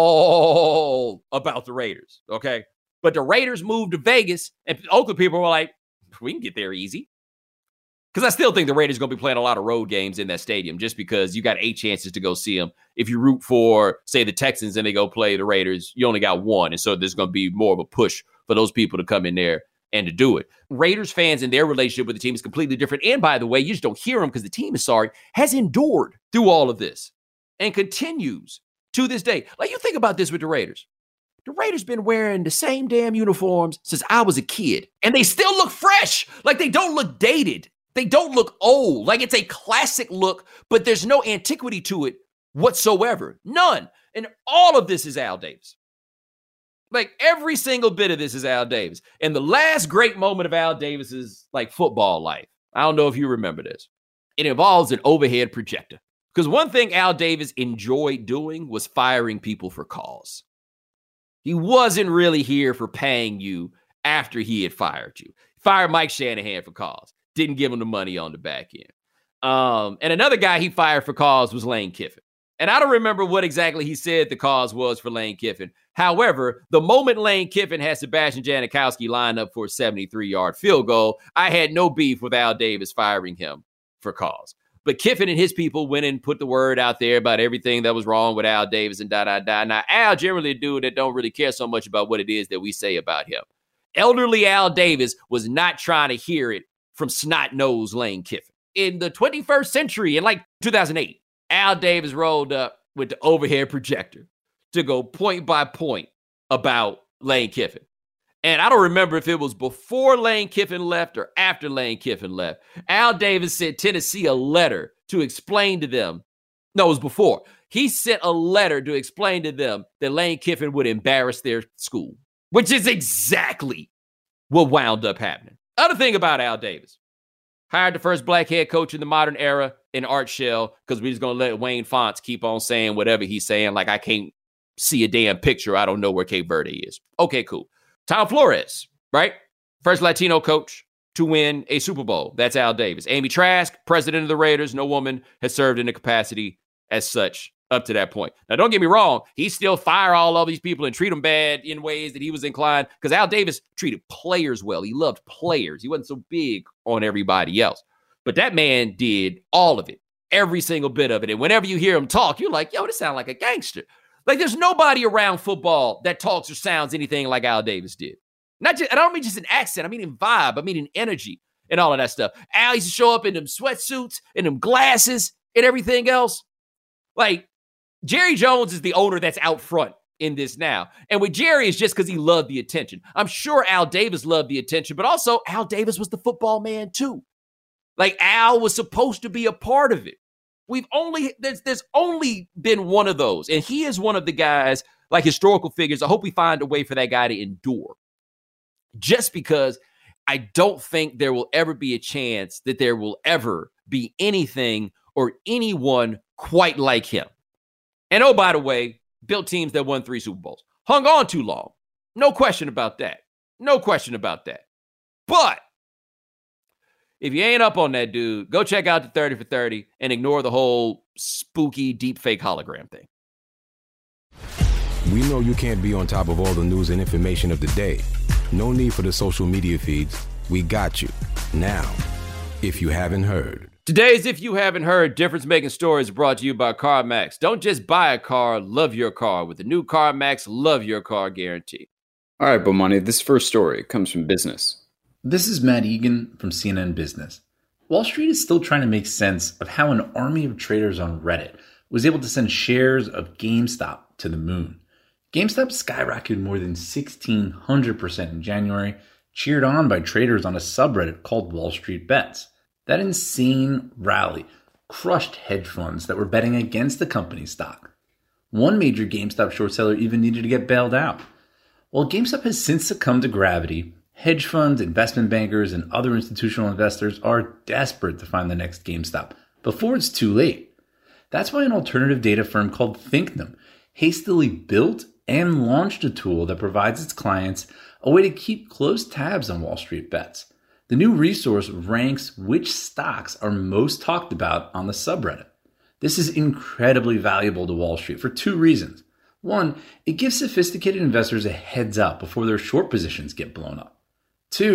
all about the Raiders. Okay? But the Raiders moved to Vegas, and Oakland people were like, we can get there easy. Because I still think the Raiders are going to be playing a lot of road games in that stadium just because you got 8 chances to go see them. If you root for, say, the Texans and they go play the Raiders, you only got 1. And so there's going to be more of a push for those people to come in there and to do it. Raiders fans and their relationship with the team is completely different. And by the way, you just don't hear them because the team is sorry, has endured through all of this and continues to this day. Like, you think about this with the Raiders. The Raiders been wearing the same damn uniforms since I was a kid. And they still look fresh. Like, they don't look dated. They don't look old. Like, it's a classic look, but there's no antiquity to it whatsoever. None. And all of this is Al Davis. Like, every single bit of this is Al Davis. And the last great moment of Al Davis's, like, football life, I don't know if you remember this, it involves an overhead projector. Because one thing Al Davis enjoyed doing was firing people for cause. He wasn't really here for paying you after he had fired you. Fired Mike Shanahan for cause. Didn't give him the money on the back end. And another guy he fired for cause was Lane Kiffin. And I don't remember what exactly he said the cause was for Lane Kiffin. However, the moment Lane Kiffin had Sebastian Janikowski lined up for a 73-yard field goal, I had no beef with Al Davis firing him for cause. But Kiffin and his people went and put the word out there about everything that was wrong with Al Davis and da-da-da. Now, Al generally a dude that don't really care so much about what it is that we say about him. Elderly Al Davis was not trying to hear it from snot-nosed Lane Kiffin. In the 21st century, in like 2008, Al Davis rolled up with the overhead projector to go point by point about Lane Kiffin. And I don't remember if it was before Lane Kiffin left or after Lane Kiffin left. Al Davis sent Tennessee a letter to explain to them. No, it was before. He sent a letter to explain to them that Lane Kiffin would embarrass their school, which is exactly what wound up happening. Other thing about Al Davis, hired the first black head coach in the modern era in Art Shell because we're just going to let Wayne Fonts keep on saying whatever he's saying. Like, I can't see a damn picture. I don't know where Cape Verde is. Okay, cool. Tom Flores, right? First Latino coach to win a Super Bowl. That's Al Davis. Amy Trask, president of the Raiders. No woman has served in the capacity as such up to that point. Now, don't get me wrong. He still fire all of these people and treat them bad in ways that he was inclined, because Al Davis treated players well. He loved players. He wasn't so big on everybody else. But that man did all of it, every single bit of it. And whenever you hear him talk, you're like, yo, this sounds like a gangster. Like, there's nobody around football that talks or sounds anything like Al Davis did. Not just, I don't mean just an accent. I mean in vibe. I mean in energy and all of that stuff. Al used to show up in them sweatsuits and them glasses and everything else. Like, Jerry Jones is the owner that's out front in this now. And with Jerry, it's just because he loved the attention. I'm sure Al Davis loved the attention, but also Al Davis was the football man too. Like, Al was supposed to be a part of it. There's only been one of those. And he is one of the guys, like historical figures. I hope we find a way for that guy to endure. Just because I don't think there will ever be a chance that there will ever be anything or anyone quite like him. And oh, by the way, built teams that won 3 Super Bowls. Hung on too long. No question about that. No question about that. But if you ain't up on that dude, go check out the 30 for 30 and ignore the whole spooky deep fake hologram thing. We know you can't be on top of all the news and information of the day. No need for the social media feeds. We got you. Now, if you haven't heard. Today's If You Haven't Heard difference-making stories brought to you by CarMax. Don't just buy a car, love your car with the new CarMax Love Your Car guarantee. All right, Bomani, this first story comes from Business. This is Matt Egan from CNN Business. Wall Street is still trying to make sense of how an army of traders on Reddit was able to send shares of GameStop to the moon. GameStop skyrocketed more than 1,600% in January, cheered on by traders on a subreddit called Wall Street Bets. That insane rally crushed hedge funds that were betting against the company's stock. One major GameStop short seller even needed to get bailed out. While GameStop has since succumbed to gravity, hedge funds, investment bankers, and other institutional investors are desperate to find the next GameStop before it's too late. That's why an alternative data firm called Thinknum hastily built and launched a tool that provides its clients a way to keep close tabs on Wall Street Bets. The new resource ranks which stocks are most talked about on the subreddit. This is incredibly valuable to Wall Street for 2 reasons. One, it gives sophisticated investors a heads up before their short positions get blown up. 2,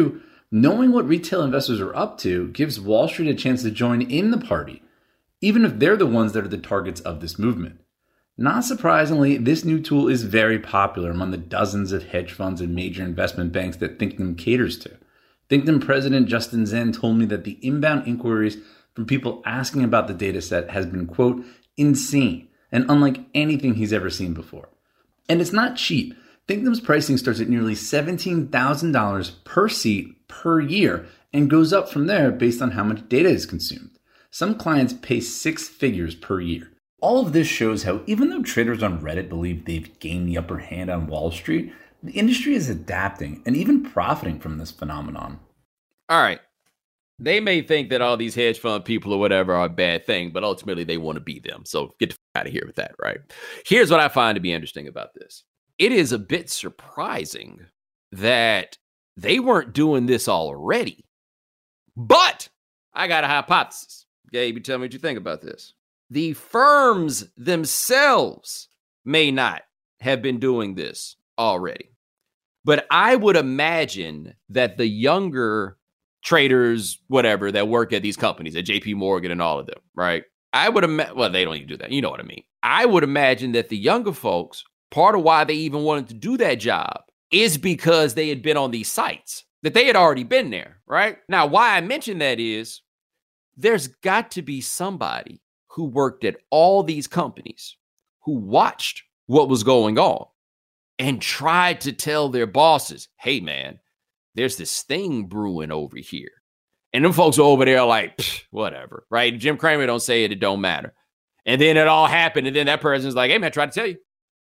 Knowing what retail investors are up to gives Wall Street a chance to join in the party, even if they're the ones that are the targets of this movement. Not surprisingly, this new tool is very popular among the dozens of hedge funds and major investment banks that Thinkdom caters to. Thinkdom president Justin Zen told me that the inbound inquiries from people asking about the dataset has been, quote, insane and unlike anything he's ever seen before. And it's not cheap. Thinkdom's pricing starts at nearly $17,000 per seat per year and goes up from there based on how much data is consumed. Some clients pay 6 figures per year. All of this shows how even though traders on Reddit believe they've gained the upper hand on Wall Street, the industry is adapting and even profiting from this phenomenon. All right. They may think that all these hedge fund people or whatever are a bad thing, but ultimately they want to be them. So get the f- out of here with that, right? Here's what I find to be interesting about this. It is a bit surprising that they weren't doing this already. But I got a hypothesis. Gabe, you tell me what you think about this. The firms themselves may not have been doing this already. But I would imagine that the younger traders, whatever, that work at these companies, at JP Morgan and all of them, right? I would imagine, well, they don't even do that. You know what I mean? I would imagine that the younger folks, part of why they even wanted to do that job is because they had been on these sites, that they had already been there, right? Now, why I mention that is there's got to be somebody who worked at all these companies who watched what was going on and tried to tell their bosses, hey, man, there's this thing brewing over here. And them folks are over there like, whatever, right? Jim Cramer don't say it, it don't matter. And then it all happened. And then that person's like, hey, man, try to tell you.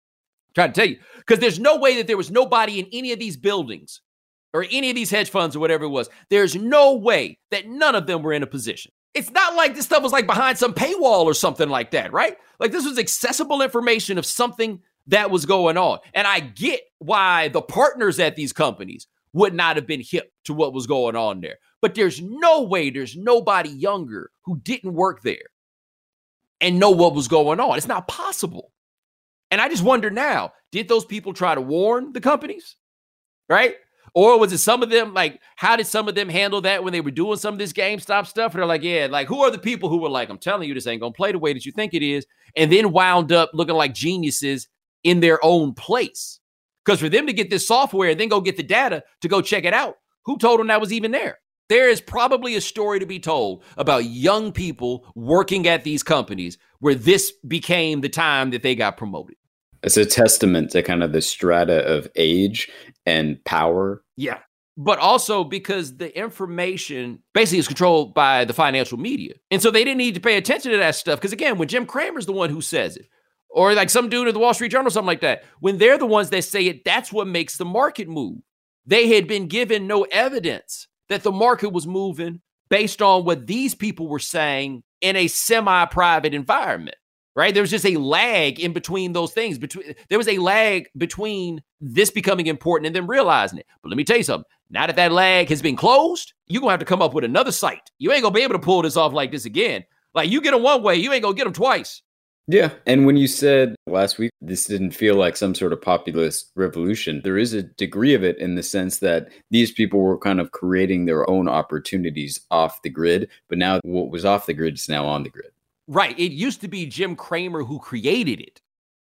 Because there's no way that there was nobody in any of these buildings or any of these hedge funds or whatever it was. There's no way that none of them were in a position. It's not like this stuff was like behind some paywall or something like that, right? Like this was accessible information of something that was going on. And I get why the partners at these companies would not have been hip to what was going on there. But there's no way there's nobody younger who didn't work there and know what was going on. It's not possible. And I just wonder now, did those people try to warn the companies, right? Or was it some of them, like, how did some of them handle that when they were doing some of this GameStop stuff? And they're like, yeah, like, who are the people who were like, I'm telling you, this ain't going to play the way that you think it is, and then wound up looking like geniuses in their own place? Because for them to get this software and then go get the data to go check it out, who told them that was even there? There is probably a story to be told about young people working at these companies where this became the time that they got promoted. It's a testament to kind of the strata of age and power. Yeah. But also because the information basically is controlled by the financial media. And so they didn't need to pay attention to that stuff. Because again, when Jim Cramer's the one who says it, or like some dude at the Wall Street Journal, something like that, when they're the ones that say it, that's what makes the market move. They had been given no evidence that the market was moving based on what these people were saying in a semi-private environment. Right? There was just a lag in between those things. There was a lag between this becoming important and them realizing it. But let me tell you something. Now that that lag has been closed, you're going to have to come up with another site. You ain't going to be able to pull this off like this again. Like you get them one way, you ain't going to get them twice. Yeah. And when you said last week, this didn't feel like some sort of populist revolution, there is a degree of it in the sense that these people were kind of creating their own opportunities off the grid. But now what was off the grid is now on the grid. Right. It used to be Jim Cramer who created it.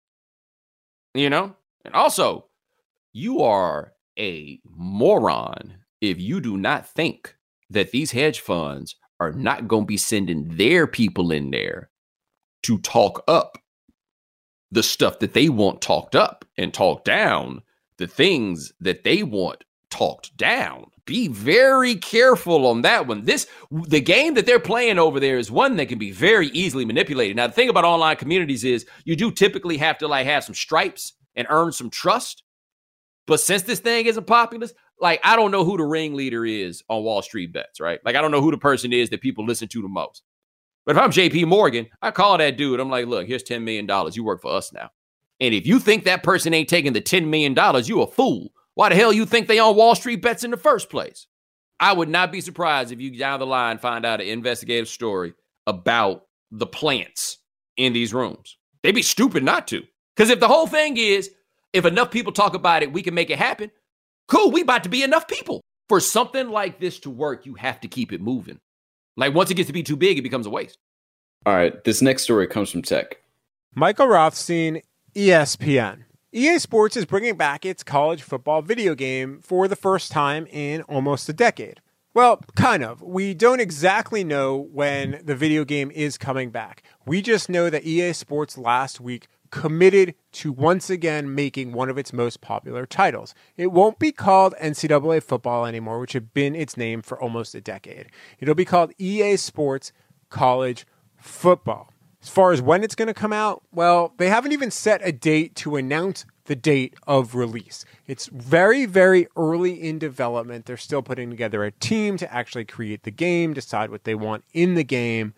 You know? And also, you are a moron if you do not think that these hedge funds are not going to be sending their people in there to talk up the stuff that they want talked up and talk down the things that they want talked down. Be very careful on that one. The game that they're playing over there is one that can be very easily manipulated. Now, the thing about online communities is you do typically have to like have some stripes and earn some trust. But since this thing isn't populist, like I don't know who the ringleader is on Wall Street Bets, right? Like I don't know who the person is that people listen to the most. But if I'm JP Morgan, I call that dude. I'm like, look, here's $10 million. You work for us now. And if you think that person ain't taking the $10 million, you a fool. Why the hell you think they on Wall Street Bets in the first place? I would not be surprised if you down the line find out an investigative story about the plants in these rooms. They'd be stupid not to. Because if the whole thing is, if enough people talk about it, we can make it happen. Cool, we about to be enough people. For something like this to work, you have to keep it moving. Like once it gets to be too big, it becomes a waste. All right, this next story comes from Tech. Michael Rothstein, ESPN. EA Sports is bringing back its college football video game for the first time in almost a decade. Well, kind of. We don't exactly know when the video game is coming back. We just know that EA Sports last week committed to once again making one of its most popular titles. It won't be called NCAA football anymore, which had been its name for almost a decade. It'll be called EA Sports College Football. As far as when it's going to come out, well, they haven't even set a date to announce the date of release. It's very, very early in development. They're still putting together a team to actually create the game, decide what they want in the game,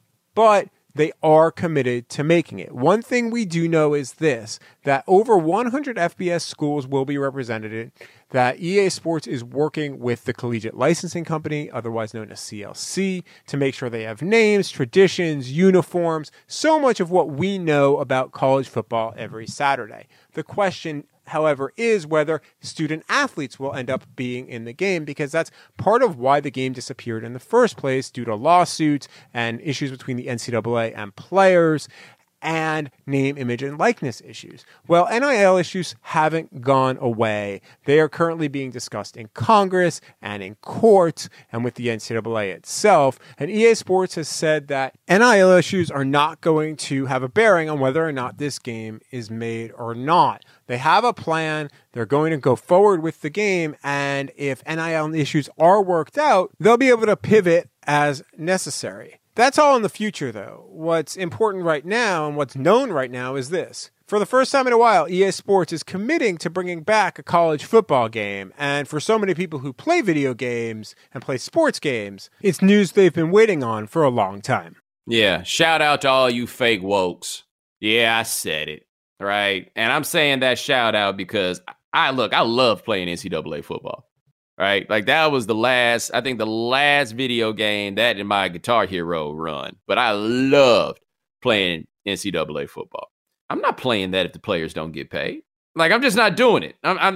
but they are committed to making it. One thing we do know is this, that over 100 FBS schools will be represented, that EA Sports is working with the Collegiate Licensing Company, otherwise known as CLC, to make sure they have names, traditions, uniforms, so much of what we know about college football every Saturday. The question, however, is whether student athletes will end up being in the game, because that's part of why the game disappeared in the first place due to lawsuits and issues between the NCAA and players and name, image, and likeness issues. Well, NIL issues haven't gone away. They are currently being discussed in Congress and in courts and with the NCAA itself. And EA Sports has said that NIL issues are not going to have a bearing on whether or not this game is made or not. They have a plan. They're going to go forward with the game. And if NIL issues are worked out, they'll be able to pivot as necessary. That's all in the future, though. What's important right now and what's known right now is this. For the first time in a while, EA Sports is committing to bringing back a college football game. And for so many people who play video games and play sports games, it's news they've been waiting on for a long time. Yeah, shout out to all you fake wokes. Yeah, I said it, right? And I'm saying that shout out because I love playing NCAA football. Right? Like that was the last video game that in my Guitar Hero run. But I loved playing NCAA football. I'm not playing that if the players don't get paid. Like I'm just not doing it. I'm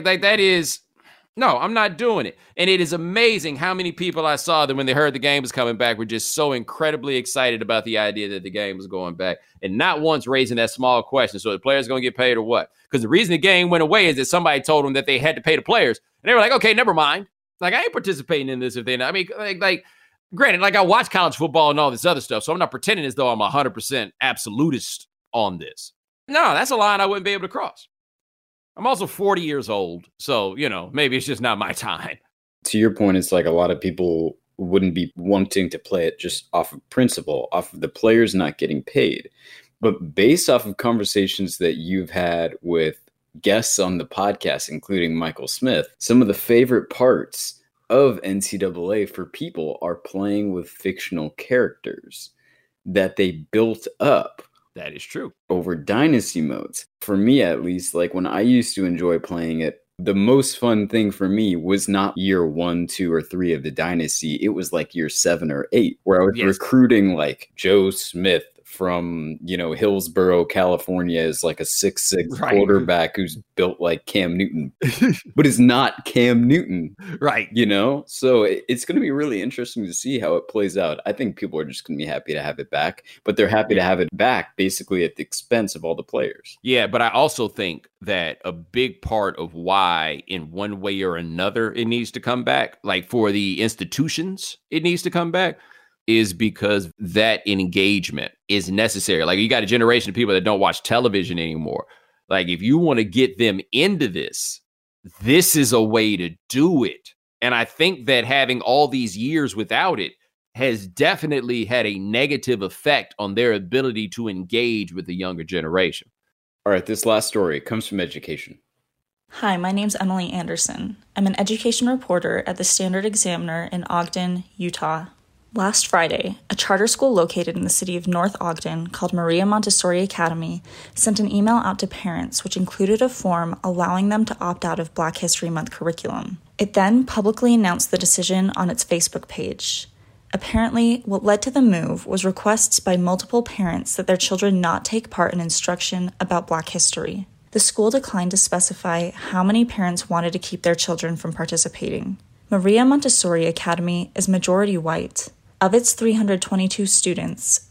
not doing it. And it is amazing how many people I saw that when they heard the game was coming back were just so incredibly excited about the idea that the game was going back and not once raising that small question. So the players going to get paid or what? Because the reason the game went away is that somebody told them that they had to pay the players. And they were like, okay, never mind. Like, I ain't participating in this if they're not. I mean, granted, like I watch college football and all this other stuff, so I'm not pretending as though I'm 100% absolutist on this. No, that's a line I wouldn't be able to cross. I'm also 40 years old, so, maybe it's just not my time. To your point, it's like a lot of people wouldn't be wanting to play it just off of principle, off of the players not getting paid. But based off of conversations that you've had with guests on the podcast, including Michael Smith, some of the favorite parts of NCAA for people are playing with fictional characters that they built up. That is true. Over dynasty modes. For me, at least, like when I used to enjoy playing it, the most fun thing for me was not year 1, 2, or 3 of the dynasty. It was like year 7 or 8, where I was recruiting like Joe Smith from, Hillsborough, California, is like a 6'6" quarterback who's built like Cam Newton, but is not Cam Newton. Right. So it's going to be really interesting to see how it plays out. I think people are just going to be happy to have it back, but they're happy to have it back basically at the expense of all the players. Yeah, but I also think that a big part of why in one way or another it needs to come back, like for the institutions, it needs to come back, is because that engagement is necessary. Like you got a generation of people that don't watch television anymore. Like if you want to get them into this is a way to do it. And I think that having all these years without it has definitely had a negative effect on their ability to engage with the younger generation. All right, this last story comes from education. Hi, my name's Emily Anderson. I'm an education reporter at the Standard Examiner in Ogden, Utah. Last Friday, a charter school located in the city of North Ogden called Maria Montessori Academy sent an email out to parents which included a form allowing them to opt out of Black History Month curriculum. It then publicly announced the decision on its Facebook page. Apparently, what led to the move was requests by multiple parents that their children not take part in instruction about Black history. The school declined to specify how many parents wanted to keep their children from participating. Maria Montessori Academy is majority white. Of its 322 students,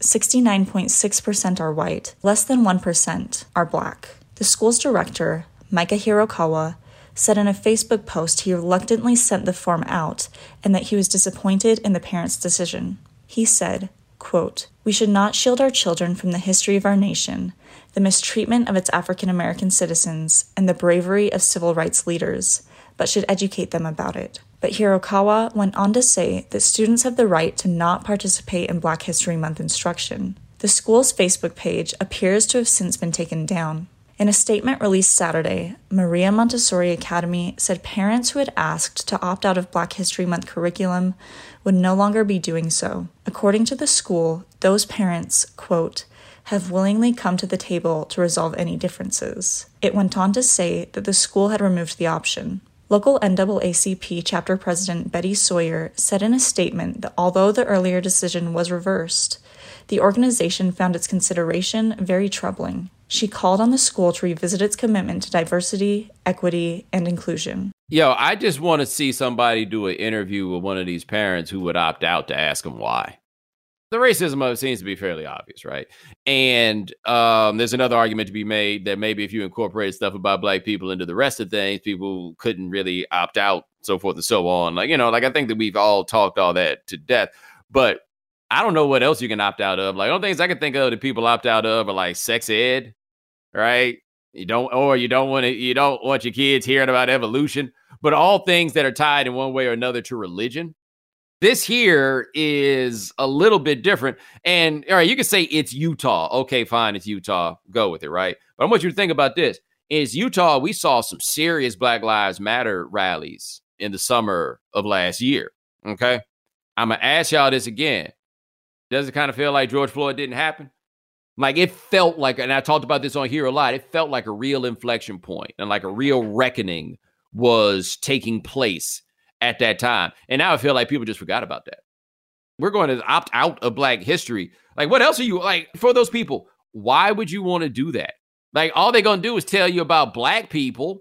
69.6% are white, less than 1% are black. The school's director, Micah Hirokawa, said in a Facebook post he reluctantly sent the form out and that he was disappointed in the parents' decision. He said, quote, "We should not shield our children from the history of our nation, the mistreatment of its African American citizens, and the bravery of civil rights leaders, but should educate them about it." But Hirokawa went on to say that students have the right to not participate in Black History Month instruction. The school's Facebook page appears to have since been taken down. In a statement released Saturday, Maria Montessori Academy said parents who had asked to opt out of Black History Month curriculum would no longer be doing so. According to the school, those parents, quote, "have willingly come to the table to resolve any differences." It went on to say that the school had removed the option. Local NAACP chapter president Betty Sawyer said in a statement that although the earlier decision was reversed, the organization found its consideration very troubling. She called on the school to revisit its commitment to diversity, equity, and inclusion. Yo, I just want to see somebody do an interview with one of these parents who would opt out to ask them why. The racism of it seems to be fairly obvious, right? And there's another argument to be made that maybe if you incorporate stuff about Black people into the rest of things, people couldn't really opt out, so forth and so on. Like, I think that we've all talked all that to death. But I don't know what else you can opt out of. Like, the only things I can think of that people opt out of are like sex ed, right? You don't want your kids hearing about evolution, but all things that are tied in one way or another to religion. This here is a little bit different. And all right, you can say it's Utah. Okay, fine, it's Utah. Go with it, right? But I want you to think about this. Is Utah, we saw some serious Black Lives Matter rallies in the summer of last year. Okay? I'm going to ask y'all this again. Does it kind of feel like George Floyd didn't happen? Like, it felt like, and I talked about this on here a lot, it felt like a real inflection point and like a real reckoning was taking place at that time. And now I feel like people just forgot about that. We're going to opt out of Black history. Like, what else are you, like, for those people, why would you want to do that? Like, all they're going to do is tell you about Black people.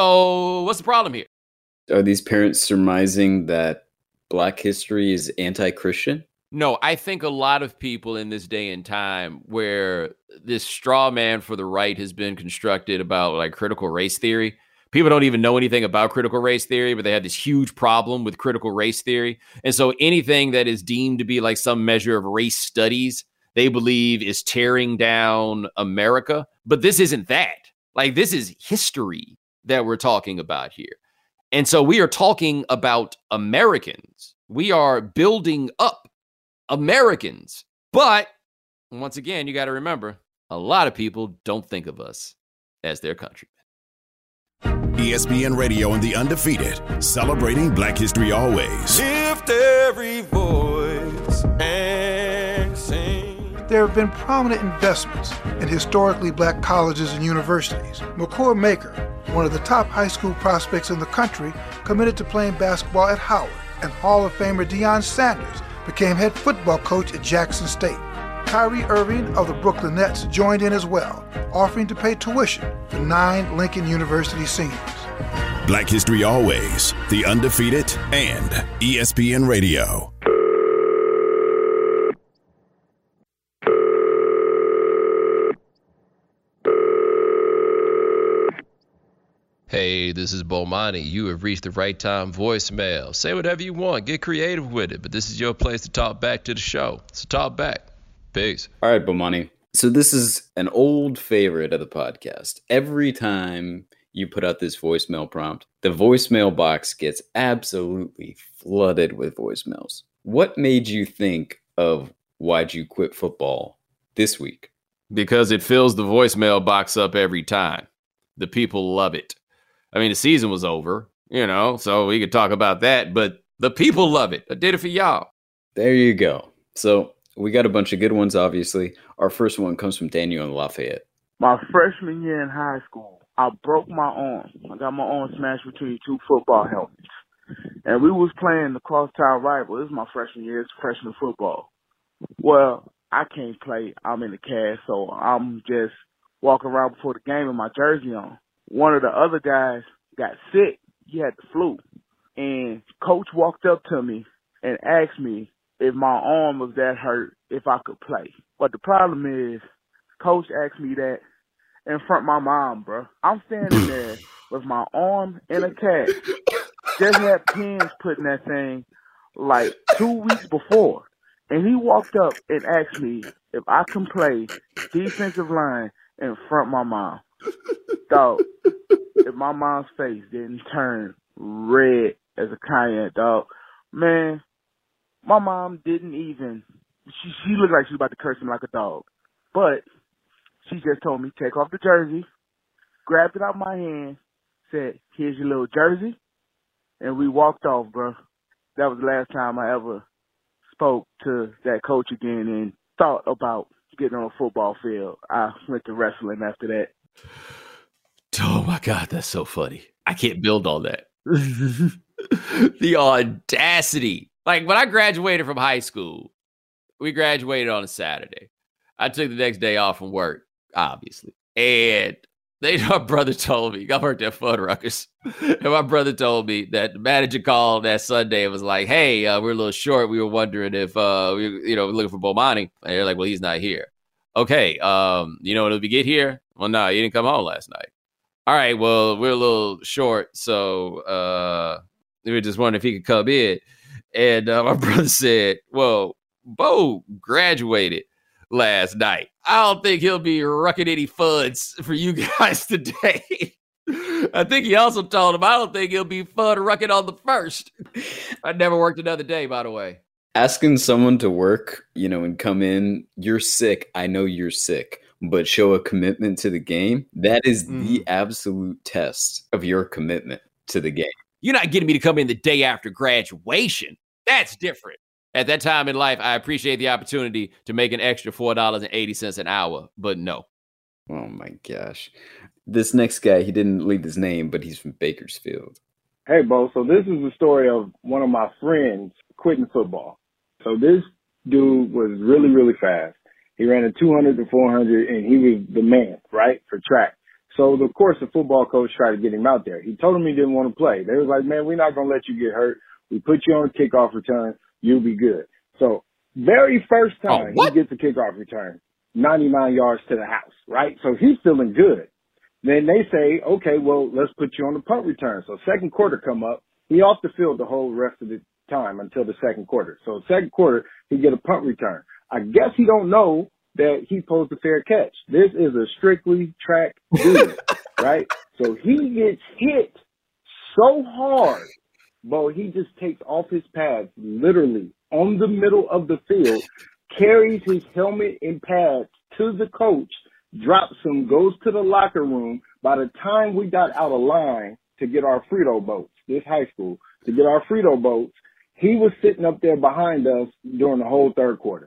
So what's the problem here? Are these parents surmising that Black history is anti-Christian? No, I think a lot of people in this day and time where this straw man for the right has been constructed about like critical race theory. People don't even know anything about critical race theory, but they have this huge problem with critical race theory. And so anything that is deemed to be like some measure of race studies, they believe is tearing down America. But this isn't that. Like, this is history that we're talking about here. And so we are talking about Americans. We are building up Americans. But once again, you got to remember, a lot of people don't think of us as their countrymen. ESPN Radio and The Undefeated, celebrating Black history always. Lift every voice and sing. There have been prominent investments in historically Black colleges and universities. McCord Maker, one of the top high school prospects in the country, committed to playing basketball at Howard, and Hall of Famer Deion Sanders became head football coach at Jackson State. Kyrie Irving of the Brooklyn Nets joined in as well, offering to pay tuition for 9 Lincoln University seniors. Black history always, The Undefeated, and ESPN Radio. Hey, this is Bomani. You have reached the right time voicemail. Say whatever you want. Get creative with it. But this is your place to talk back to the show. So talk back. Peace. All right, Bomani. So this is an old favorite of the podcast. Every time you put out this voicemail prompt, the voicemail box gets absolutely flooded with voicemails. What made you think of Why'd You Quit Football this week? Because it fills the voicemail box up every time. The people love it. I mean, the season was over, so we could talk about that, but the people love it. I did it for y'all. There you go. So we got a bunch of good ones, obviously. Our first one comes from Daniel in Lafayette. My freshman year in high school, I broke my arm. I got my arm smashed between 2 football helmets. And we was playing the crosstown rival. This is my freshman year. It's freshman football. Well, I can't play. I'm in the cast, so I'm just walking around before the game with my jersey on. One of the other guys got sick. He had the flu. and coach walked up to me and asked me if my arm was that hurt, if I could play. But the problem is, coach asked me that in front of my mom, bro. I'm standing there with my arm in a cast. Just had pins put in that thing like 2 weeks before. And he walked up and asked me if I can play defensive line in front of my mom. Dog, if my mom's face didn't turn red as a cayenne, dog, man, my mom didn't even, she looked like she was about to curse him like a dog. But she just told me, take off the jersey, grabbed it out of my hand, said, here's your little jersey, and we walked off, bro. That was the last time I ever spoke to that coach again and thought about getting on a football field. I went to wrestling after that. Oh, my God, that's so funny. I can't build on that. The audacity. Like, when I graduated from high school, we graduated on a Saturday. I took the next day off from work, obviously. And my brother told me, I worked at Fuddruckers, and my brother told me that the manager called that Sunday and was like, hey, we're a little short. We were wondering if, we're looking for Bomani. And they're like, well, he's not here. Okay, when we get here? Well, no, he didn't come home last night. All right, well, we're a little short, so we were just wondering if he could come in. And my brother said, well, Bo graduated last night. I don't think he'll be rucking any funds for you guys today. I think he also told him, I don't think he'll be fun rucking on the first. I never worked another day, by the way. Asking someone to work, and come in, you're sick. I know you're sick, but show a commitment to the game. That is the absolute test of your commitment to the game. You're not getting me to come in the day after graduation. That's different. At that time in life, I appreciate the opportunity to make an extra $4.80 an hour, but no. Oh my gosh. This next guy, he didn't leave his name, but he's from Bakersfield. Hey, Bo. So this is the story of one of my friends quitting football. So this dude was really, really fast. He ran a 200 to 400, and he was the man, right, for track. So, of course, the football coach tried to get him out there. He told him he didn't want to play. They was like, man, we're not going to let you get hurt. We put you on kickoff return. You'll be good. So, very first time he gets a kickoff return, 99 yards to the house, right? So, he's feeling good. Then they say, okay, well, let's put you on the punt return. So, second quarter come up. He off the field the whole rest of the time until the second quarter. So, second quarter, he get a punt return. I guess he don't know that he posed a fair catch. This is a strictly track dude, right? So he gets hit so hard, but he just takes off his pads literally on the middle of the field, carries his helmet and pads to the coach, drops him, goes to the locker room. By the time we got out of line to get our Frito boats, this high school, to get our Frito boats, he was sitting up there behind us during the whole third quarter.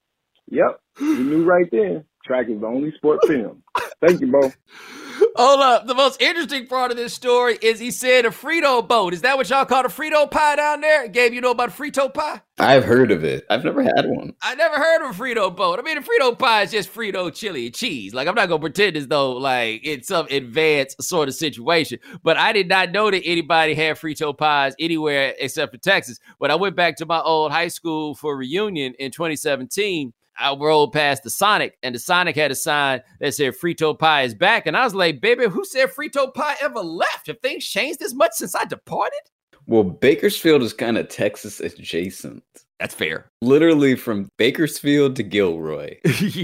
Yep, we knew right then. Track is the only sport film. Thank you, Bo. Hold up. The most interesting part of this story is he said a Frito boat. Is that what y'all call a Frito pie down there? Gabe, you know about Frito pie? I've heard of it. I've never had one. I never heard of a Frito boat. I mean, a Frito pie is just Frito chili and cheese. Like, I'm not going to pretend as though, like, it's some advanced sort of situation. But I did not know that anybody had Frito pies anywhere except for Texas. When I went back to my old high school for a reunion in 2017, I rolled past the Sonic, and the Sonic had a sign that said Frito pie is back. And I was like, baby, who said Frito pie ever left? Have things changed this much since I departed? Well, Bakersfield is kind of Texas adjacent. That's fair. Literally from Bakersfield to Gilroy.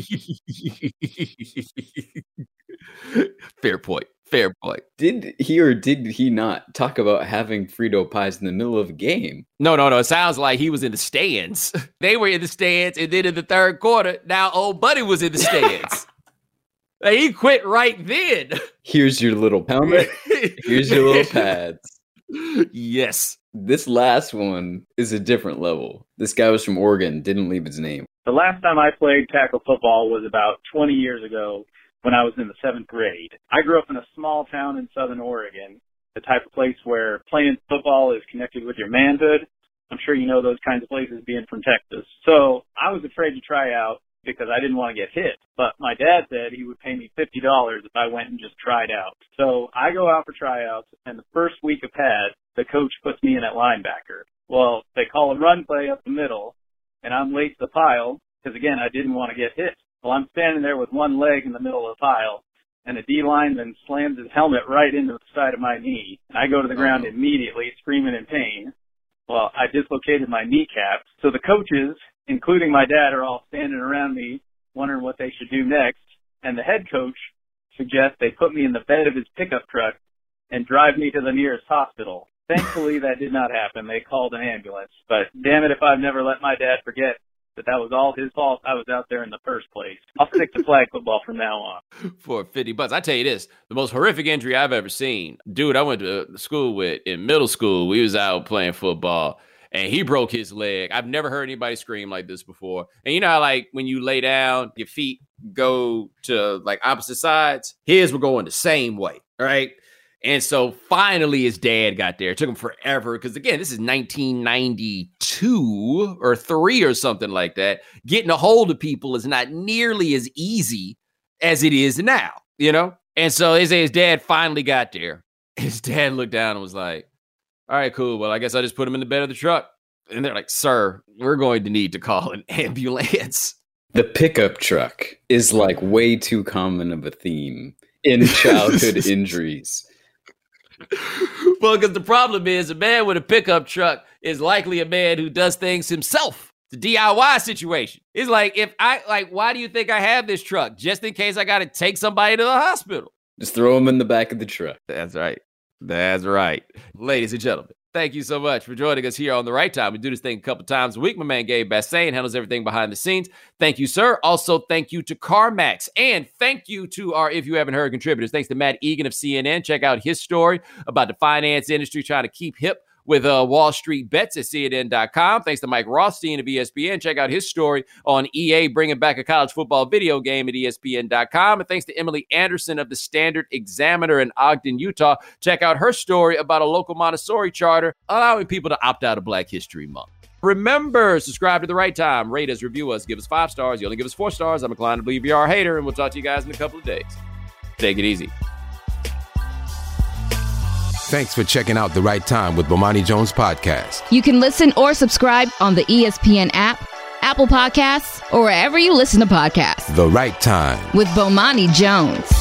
Fair point. Fair point. Did he or did he not talk about having Frito pies in the middle of a game? No. It sounds like he was in the stands. They were in the stands, and then in the third quarter, now old buddy was in the stands. Like, he quit right then. Here's your little helmet. Here's your little pads. Yes. This last one is a different level. This guy was from Oregon, didn't leave his name. The last time I played tackle football was about 20 years ago when I was in the 7th grade. I grew up in a small town in southern Oregon, the type of place where playing football is connected with your manhood. I'm sure you know those kinds of places being from Texas. So I was afraid to try out because I didn't want to get hit. But my dad said he would pay me $50 if I went and just tried out. So I go out for tryouts, and the first week of pads, the coach puts me in at linebacker. Well, they call a run play up the middle, and I'm late to the pile because, again, I didn't want to get hit. Well, I'm standing there with one leg in the middle of the pile, and the D lineman slams his helmet right into the side of my knee. And I go to the ground immediately, screaming in pain. Well, I dislocated my kneecap. So the coaches, including my dad, are all standing around me wondering what they should do next. And the head coach suggests they put me in the bed of his pickup truck and drive me to the nearest hospital. Thankfully, that did not happen. They called an ambulance. But damn it if I've never let my dad forget that was all his fault. I was out there in the first place. I'll stick to flag football from now on. For $50. I tell you this, the most horrific injury I've ever seen. Dude, I went to school with in middle school. We was out playing football, and he broke his leg. I've never heard anybody scream like this before. And you know how, like, when you lay down, your feet go to, like, opposite sides? His were going the same way, all right? And so finally his dad got there. It took him forever because, again, this is 1992 or 3 or something like that. Getting a hold of people is not nearly as easy as it is now, you know? And so his dad finally got there. His dad looked down and was like, all right, cool. Well, I guess I just put him in the bed of the truck. And they're like, sir, we're going to need to call an ambulance. The pickup truck is like way too common of a theme in childhood injuries. Well, because the problem is a man with a pickup truck is likely a man who does things himself. It's a DIY situation. It's like, why do you think I have this truck? Just in case I got to take somebody to the hospital. Just throw him in the back of the truck. That's right. That's right. Ladies and gentlemen, thank you so much for joining us here on The Right Time. We do this thing a couple times a week. My man Gabe Bassane handles everything behind the scenes. Thank you, sir. Also, thank you to CarMax. And thank you to our If You Haven't Heard contributors. Thanks to Matt Egan of CNN. Check out his story about the finance industry trying to keep hip with Wall Street bets at CNN.com. Thanks to Mike Rothstein of ESPN. Check out his story on EA bringing back a college football video game at ESPN.com. And thanks to Emily Anderson of the Standard Examiner in Ogden, Utah. Check out her story about a local Montessori charter allowing people to opt out of Black History Month. Remember, subscribe to The Right Time. Rate us, review us, give us 5 stars. You only give us 4 stars. I'm inclined to believe you are a hater, and we'll talk to you guys in a couple of days. Take it easy. Thanks for checking out The Right Time with Bomani Jones podcast. You can listen or subscribe on the ESPN app, Apple Podcasts, or wherever you listen to podcasts. The Right Time with Bomani Jones.